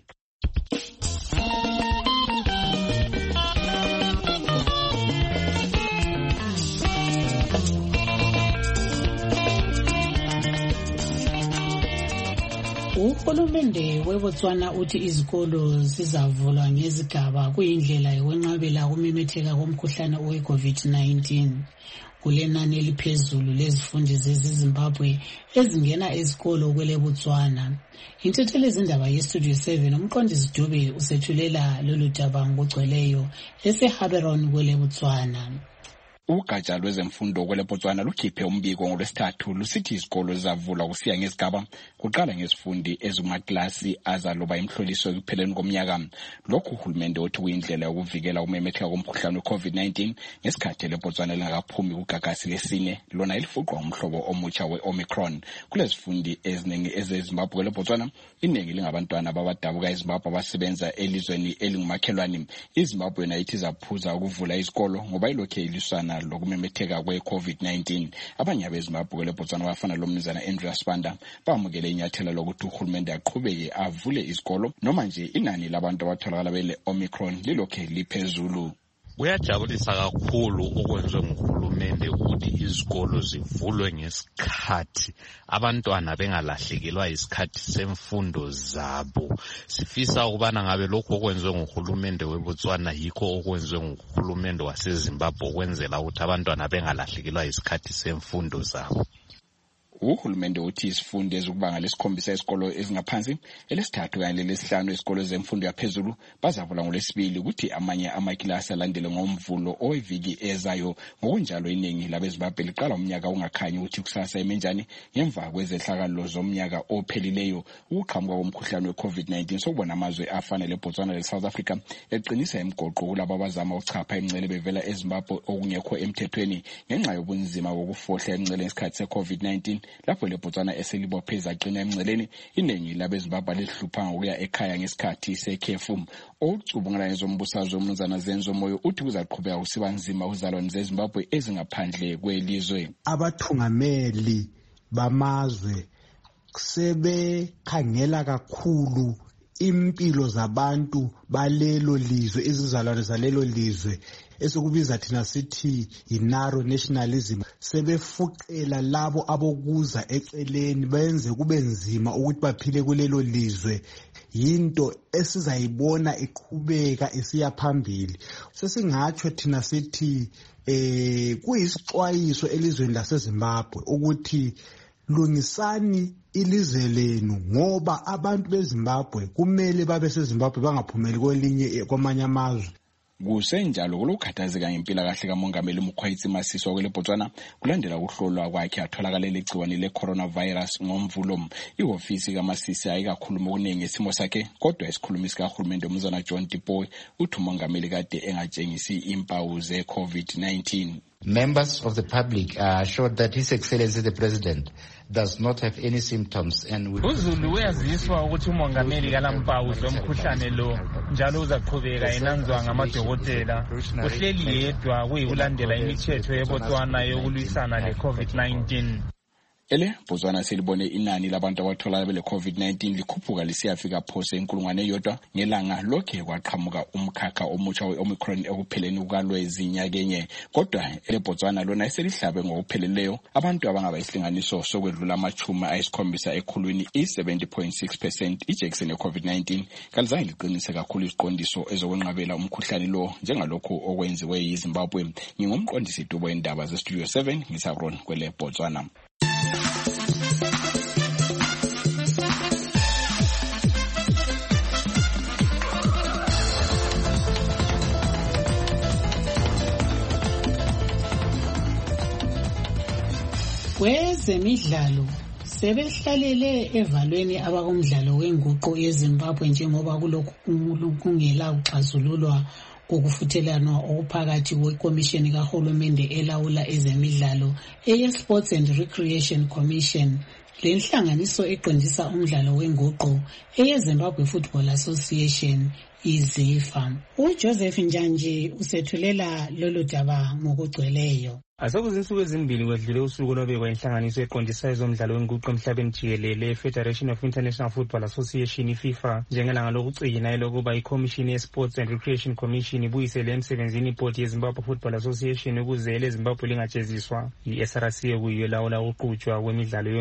Uhulumende weBotswana uthi izikolo zizavulwa ngezigaba kuyindlela yokwenqabela ukumemetheka komkhuhlane we-COVID nineteen. Kulenani eliphezulu lezifundi zeZimbabwe ezingena ezikolo kwele Botswana. Inthethelo ezindaba yeStudio seven umqondisi Dube usethulela lolu daba ngokugcweleyo eseHaberon kwele Botswana. Ugatsha lwezemfundo kwele Botswana lukhiphe umbiko ngolwesithathu lusithi izikolo zizavulwa kusiya ngezigaba kuqala ngezifundi ezimaklasi azaloba imhloliso ekupheleni komnyaka. Lokhu uhulumende uthi kuyindlela yokuvikela ukumemetheka komkhuhlane we-COVID nineteen ngesikhathi le Botswana lingakaphumi kugagasi lesine lona elifuqwa umhlobo omutsha we-Omicron. Kulezifundi eziningi ezeZimbabwe kwele Botswana iningi lingabantwana babadabuka eZimbabwe abasebenza elizweni elingumakhelwane. iZimbabwe nayo ithi zaphuza ukuvula izikolo ngoba ilokhu ilisana lokumemetheka kwe-COVID nineteen. Abanye abeZimbabwe kwele Botswana bafana lo mnumzana Andrew Spanda bamukele inyathelo lokuthi uhulumende aqhubeke avule izikolo noma nje inani labantu abatholakala bele Omicron lilokhu liphezulu. Kuyajabulisa kakhulu okwenziwe nguhulumende ukuthi izikolo zivulwe ngesikhathi abantwana bengalahlekelwa isikhathi semfundo zabo. Sifisa ukubana ngabe lokho okwenziwe nguhulumende weBotswana yikho okwenziwe nguhulumende waseZimbabwe ukwenzela ukuthi abantwana bengalahlekelwa isikhathi semfundo zabo. Uhulumende uthi isifundo ezikubanga lesikhombisa esikolo ezingaphansi elesithathu kanye lesihlanu esikolo zemfundo yaphezulu bazavula ngolesibili ukuthi amanye amakilasi alandele ngomvulo oweviki ezayo. Ngokunjalo iningi labeZimbabwe liqala umnyaka ungakhanyi ukuthi kusasa emenjani ngemva kwezehlakalo zomnyaka ophelileyo. Ukuqhamuka komkhuhlane we-COVID nineteen sokubona amazwe afana leBotswana leSouth Africa eqinisa imigoqo kulabo abazama ukuchapha imncele bevela eZimbabwe okungekho emthethweni ngenxa yobunzima bokufohla imncele ngesikhathi se-COVID nineteen. Lapho le Botswana eselibopheza aqina emnceleni iningi labeZimbabwe lihlupha ngokuya ekhaya ngesikhathi sekhefu. Ocubungana nezombusazwe umnumzana Zenzo Moyo uthi kuzaqhubeka kusiba nzima uzalwane zeZimbabwe ezingaphandle kwelizwe. Abathungameli bamazwe sebekhangela kakhulu impilo zabantu balelo lizwe izizalwane zalelo lizwe esikubiza thina sithi yi-narrow nationalism. Sebefuqela labo abokuza eceleni benze kube nzima ukuthi baphile kulelo lizwe. Yinto esizayibona iqhubeka isiya phambili. Sesingatsho thina sithi eh kuyisixwayiso elizweni laseZimbabwe ukuthi lungisani ilizwe lenu ngoba abantu beZimbabwe kumele babe seZimbabwe bangaphumeli kwelinye kwamanye amazwe. Kusenjalo kulokhathazeka ngempilakahle kamongameli Mkhwayitsi Masisi kwele Botswana kulandela ukuhlolwa kwakhe atholakala legciwane le-coronavirus ngomvulo. Ihofisi kaMasisi ayikakhuluma okuningi ngesimo sakhe kodwa isikhulumisi kahulumende umnumzana John Tipoy uthi umongameli kade engatshengisi impawu ze-COVID nineteen. Members of the public are assured that His Excellency the President does not have any symptoms and uZulu uyaziswa ukuthi umongameli kalampawu zomkhuhlane lo njalo uzaqhubeka enanzwa ngamadokotela uhleli yedwa kuyikulandela imithetho yeBotswana yokulwisana le-COVID nineteen. Ele Botswana selibone inani labantu abatholakala bele COVID nineteen likhuphuka lisiyafika phose inkulungwane eyodwa ngelanga lokhe kwaqhamuka umkhakha omutsha we-Omicron ekupheleni kukaLwezi nyakenye. Kodwa ele Botswana lona eselihlabe ngokupheleleyo abantu abangaba isihlanganiso sokwedlula amachuma ayisikhombisa ekhulwini i-seventy point six percent ijekiseni ye-COVID nineteen kalizange liqinise kakhulu isiqondiso ezokwenqabela umkhuhlane lo njengalokhu okwenziwe yiZimbabwe. Ngingumqondisi Dubo indaba zeStudio seven ngisabron kwele Botswana. Kwezemidlalo sebehlalele evalweni abakumdlalo wenguqu yeZimbabwe njengoba kulokhu kungela uxazululwa kokufuthelana okuphakathi kwekomishini kahulumende elawula ezemidlalo eye-Sports and Recreation Commission lenhlanganiso eqondisa umdlalo wenguqu eye-Zimbabwe Football Association iZIFA. uJoseph Njanje usethulela lolu daba ngokugcweleyo. Asekuzinsuku ezimbili kwedlule usuku lobekwa inhlanganiso eqondisa ezomdlalo wenguqu emhlabeni jikelele Federation of International Football Association FIFA njengelanga lokugcina elokuba iCommission ye-Sports and Recreation Commission ibuyisele emsebenzini ibhodi yeZimbabwe Football Association ukuze eleZimbabwe lingajeziswa. I-S R C kuyiyo lawula ukuqhutshwa kwemidlalo yonke nje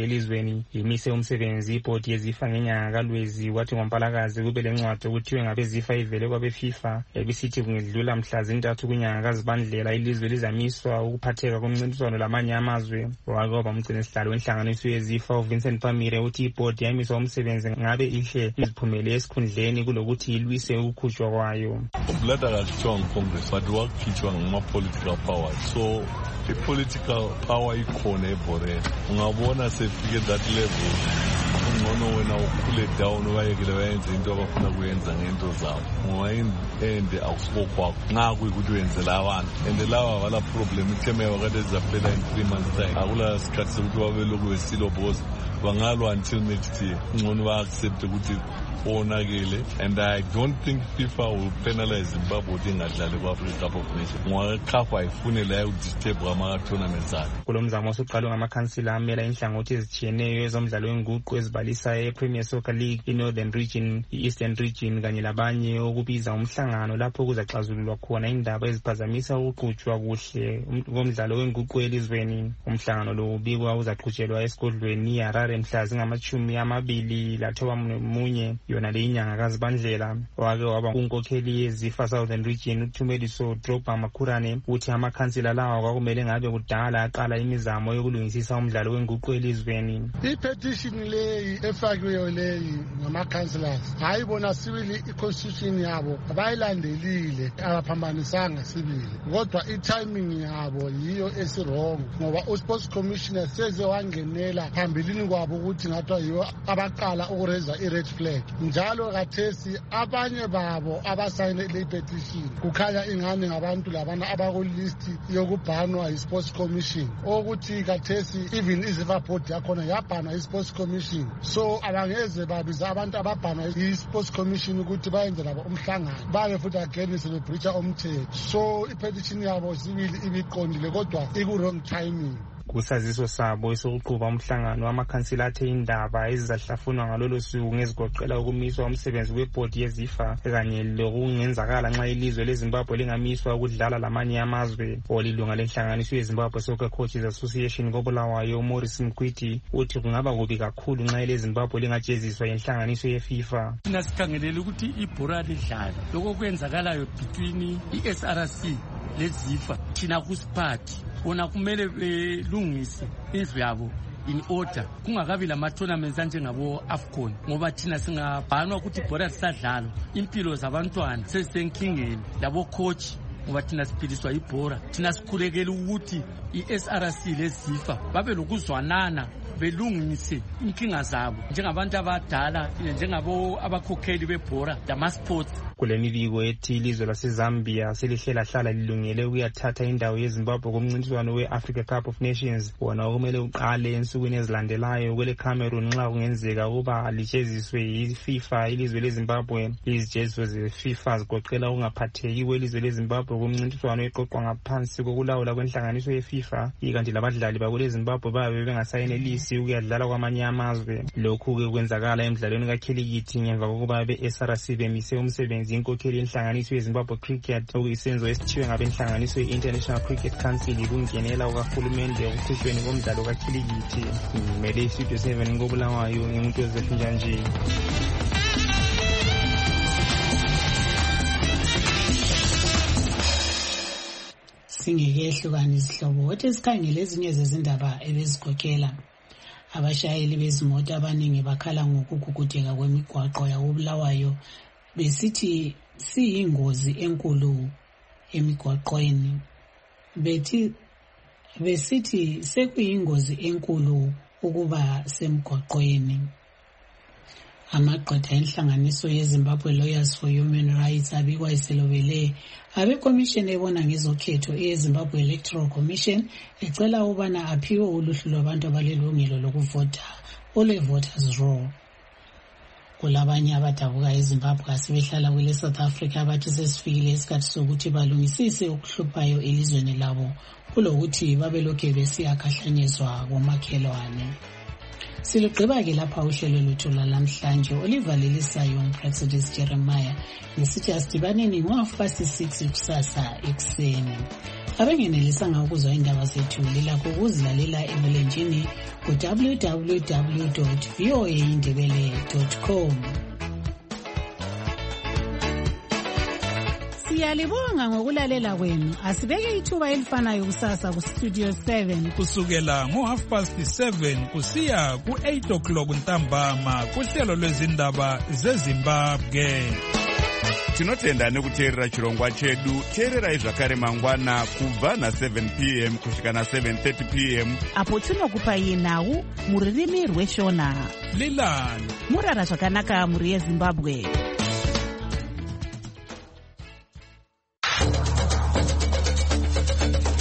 elizweni imise umsebenzi ibhodi yezifa ngenyanga kaLwezi wathi ngoMpalakazi kube lencwadi okuthiwe ngabe zifa ivele kwabe FIFA ebisithi kungedlula mhla zintathu kunyanga kaZibandlela ilizwe lizamiswa ukuphatheka komncintiswano lamanye amazwe. Wakoba umgcini sihlalo wenhlanganiso yezifa uVincent Pamire uthi ibhodi yamiswa umsebenzi ngabe ihle iziphumele esikhundleni kulokuthi ilwise ukukhutshwa kwayo. Umblada akuthiwa ngiCongress but wakhitshwa ngama-political power, so i-political power ikhona ebhoreni. Ungabona sefike that level ungcono wena ukhule down ubayekele bayenze into abafuna kuyenza ngento zabo ngoba ende awusibo kwakho nxa kuyikuthi wenzela abantu and lawa abala problem itheme wakade zaphela in three months time akula sikhathi sokuthi babelokhu besilobhoza bangalwa until next year ungcono ba-accept ukuthi onakele, and I don't think FIFA will penalize Zimbabwe ukuthi ingadlali ku-Africa Cup of Nations ngoba CAF ayifunele ayudisturb ama-tournaments akhe. Kulo mzamo osuqalwe ngamakhansila amela inhlangothi ezitshiyeneyo ezomdlalo wenguqu ezibalisa e-Premier Soccer League, i-Northern Region, i-Eastern Region kanye labanye okubiza umhlangano lapho kuzaxazululwa khona indaba eziphazamisa ukuqhutshwa kuhle komdlalo wenguqu elizweni. Umhlangano lo ubikwa uzaqhutshelwa esigodlweni iHarare mhla zingamashumi amabili lathoba munye yona le inyanga kaZibandlela. Wake waba unkokheli yezifa Southern Region uThumeliso Drogba Makhurane uthi amakhansila lawa kwakumele ngabe kudala aqala imizamo yokulungisisa umdlalo wenguqu elizweni. I-petition leyi efakiweyo leyi ngama-councillors hayi bona sibili i-constitution yabo abayilandelile abaphambanisanga sibili, kodwa i-timing yabo yiyo esirong ngoba u-sports commissioner seze wangenela phambilini kwabo ukuthi ngathiwa yiwo abaqala ukureza i-red flag. Njalo kathesi abanye babo abasayine le petition kukhanya ingane ngabantu labana abakulist yokubhanwa yi-sports commission ukuthi kathesi even izifa board yakhona yabhanwa yi-sports commission, so abangeze babiza abantu ababhanwa yi-sports commission ukuthi bayenze labo umhlangano baye futhi again sebebreacha umthetho. So i-petition yabo sibili ibiqondile kodwa iku-wrong timing. Kusaziso sabo esokuqhuba umhlangano wamakhansila athe indaba ezizahlafunwa ngalolo suku ngezigoqela ukumiswa umsebenzi webhodi yezifa kanye lokungenzakala nxa ilizwe leZimbabwe lingamiswa ukudlala lamanye amazwe. Olilunga lenhlanganiso yeZimbabwe Soccer Coaches Association koBulawayo Morris Mkwiti uthi kungaba kubi kakhulu nxa leZimbabwe lingajeziswa yenhlanganiso yeFIFA. Thina sikhangelele ukuthi ibhora lidlale lokho kwenzakalayo between i-S R C lezifa thina kusiphathi bona kumele belungise indlu yabo in order kungakabi lama-tournaments anjengabo AFCON ngoba thina singabhanwa ukuthi ibhora lisadlalwa impilo zabantwana sezisenkingeni labo coach ngoba thina siphiliswa ibhora. Thina sikhulekele ukuthi i-S R C lezifa babe lokuzwanana belungise inkinga zabo njengabantu abadala njengabo abakhokheli bebhora lama-sports. Kule mibiko ethi ilizwe laseZambia selihlela hlala lilungele ukuyathatha indawo yeZimbabwe kumncintiswano we-Africa Cup of Nations wona okumele uqale ensukwini ezilandelayo kwele Cameroon nxa kungenzeka ukuba lijeziswe yi-FIFA. Ilizwe leZimbabwe izijeziso ze-FIFA zigoqela ukungaphatheki kwelizwe leZimbabwe kumncintiswano eqoqwa ngaphansi kokulawula kwenhlanganiso ye-FIFA, ikanti labadlali bakule Zimbabwe babe bengasayenelisi ukuyadlala kwamanye amazwe. Lokhu-ke kwenzakala emdlalweni kakhilikithi ngemva kokuba be-S R C bemise umsebenzi inkokheli yenhlanganiso yeZimbabwe Cricket okuyisenzo esithiwe ngabenhlanganiso ye-International Cricket Council ikungenela ukahulumende ekukhutshweni komdlalo kakhilikithi. Ngimele istudio seven koBulawayo ngimuntu ozefinja nje. Singekehlukana izihlobo wothi sikhangele ezinye zezindaba ebezigokela. Abashayeli bezimoto abaningi bakhala ngokugugudeka kwemigwaqo yakoBulawayo besithi siyingozi enkulu emigwaqweni. Bethi besithi sekuyingozi enkulu ukuba semgwaqweni. Amaqatha enhlanganiso yeZimbabwe Lawyers for Human Rights abikwa iselobele abekomishini ebona ngezokhetho eyeZimbabwe Electoral Commission ecela ubana aphiwe uluhlu lwabantu abalelungelo lokuvota ole-voters roll. Kulabanye abadabuka eZimbabwe asebehlala kwele South Africa abathi sesifikile isikhathi sokuthi balungisise okuhluphayo elizweni labo kulokuthi babelokhe besiyakhahlanyezwa komakhelwane. Silugqiba-ke lapha uhlelo lwethu lwalamhlanje olivalelisayo uMpraxedis Jeremiah ngesithi asidibaneni ngo-half past six kusasa ekuseni. abengenelisanga ukuzwa indaba zethu lilakho ukuzilalela ebulenjini ku-w w w dot v o a indebele dot com. Siyalibonga ngokulalela kwenu. Asibeke ithuba elifanayo kusasa ku Studio seven kusukela ngo half past seven kusiya ku eight o'clock ntambama kuhlelo lwezindaba zeZimbabwe. Tinotenda nekuteerera chirongwa chedu. Teererai zvakare mangwana kubva na seven p m kusvika na seven thirty p m apo tinokupai nhau mururimi rweshona. Lilani murara zvakanaka muri yeZimbabwe.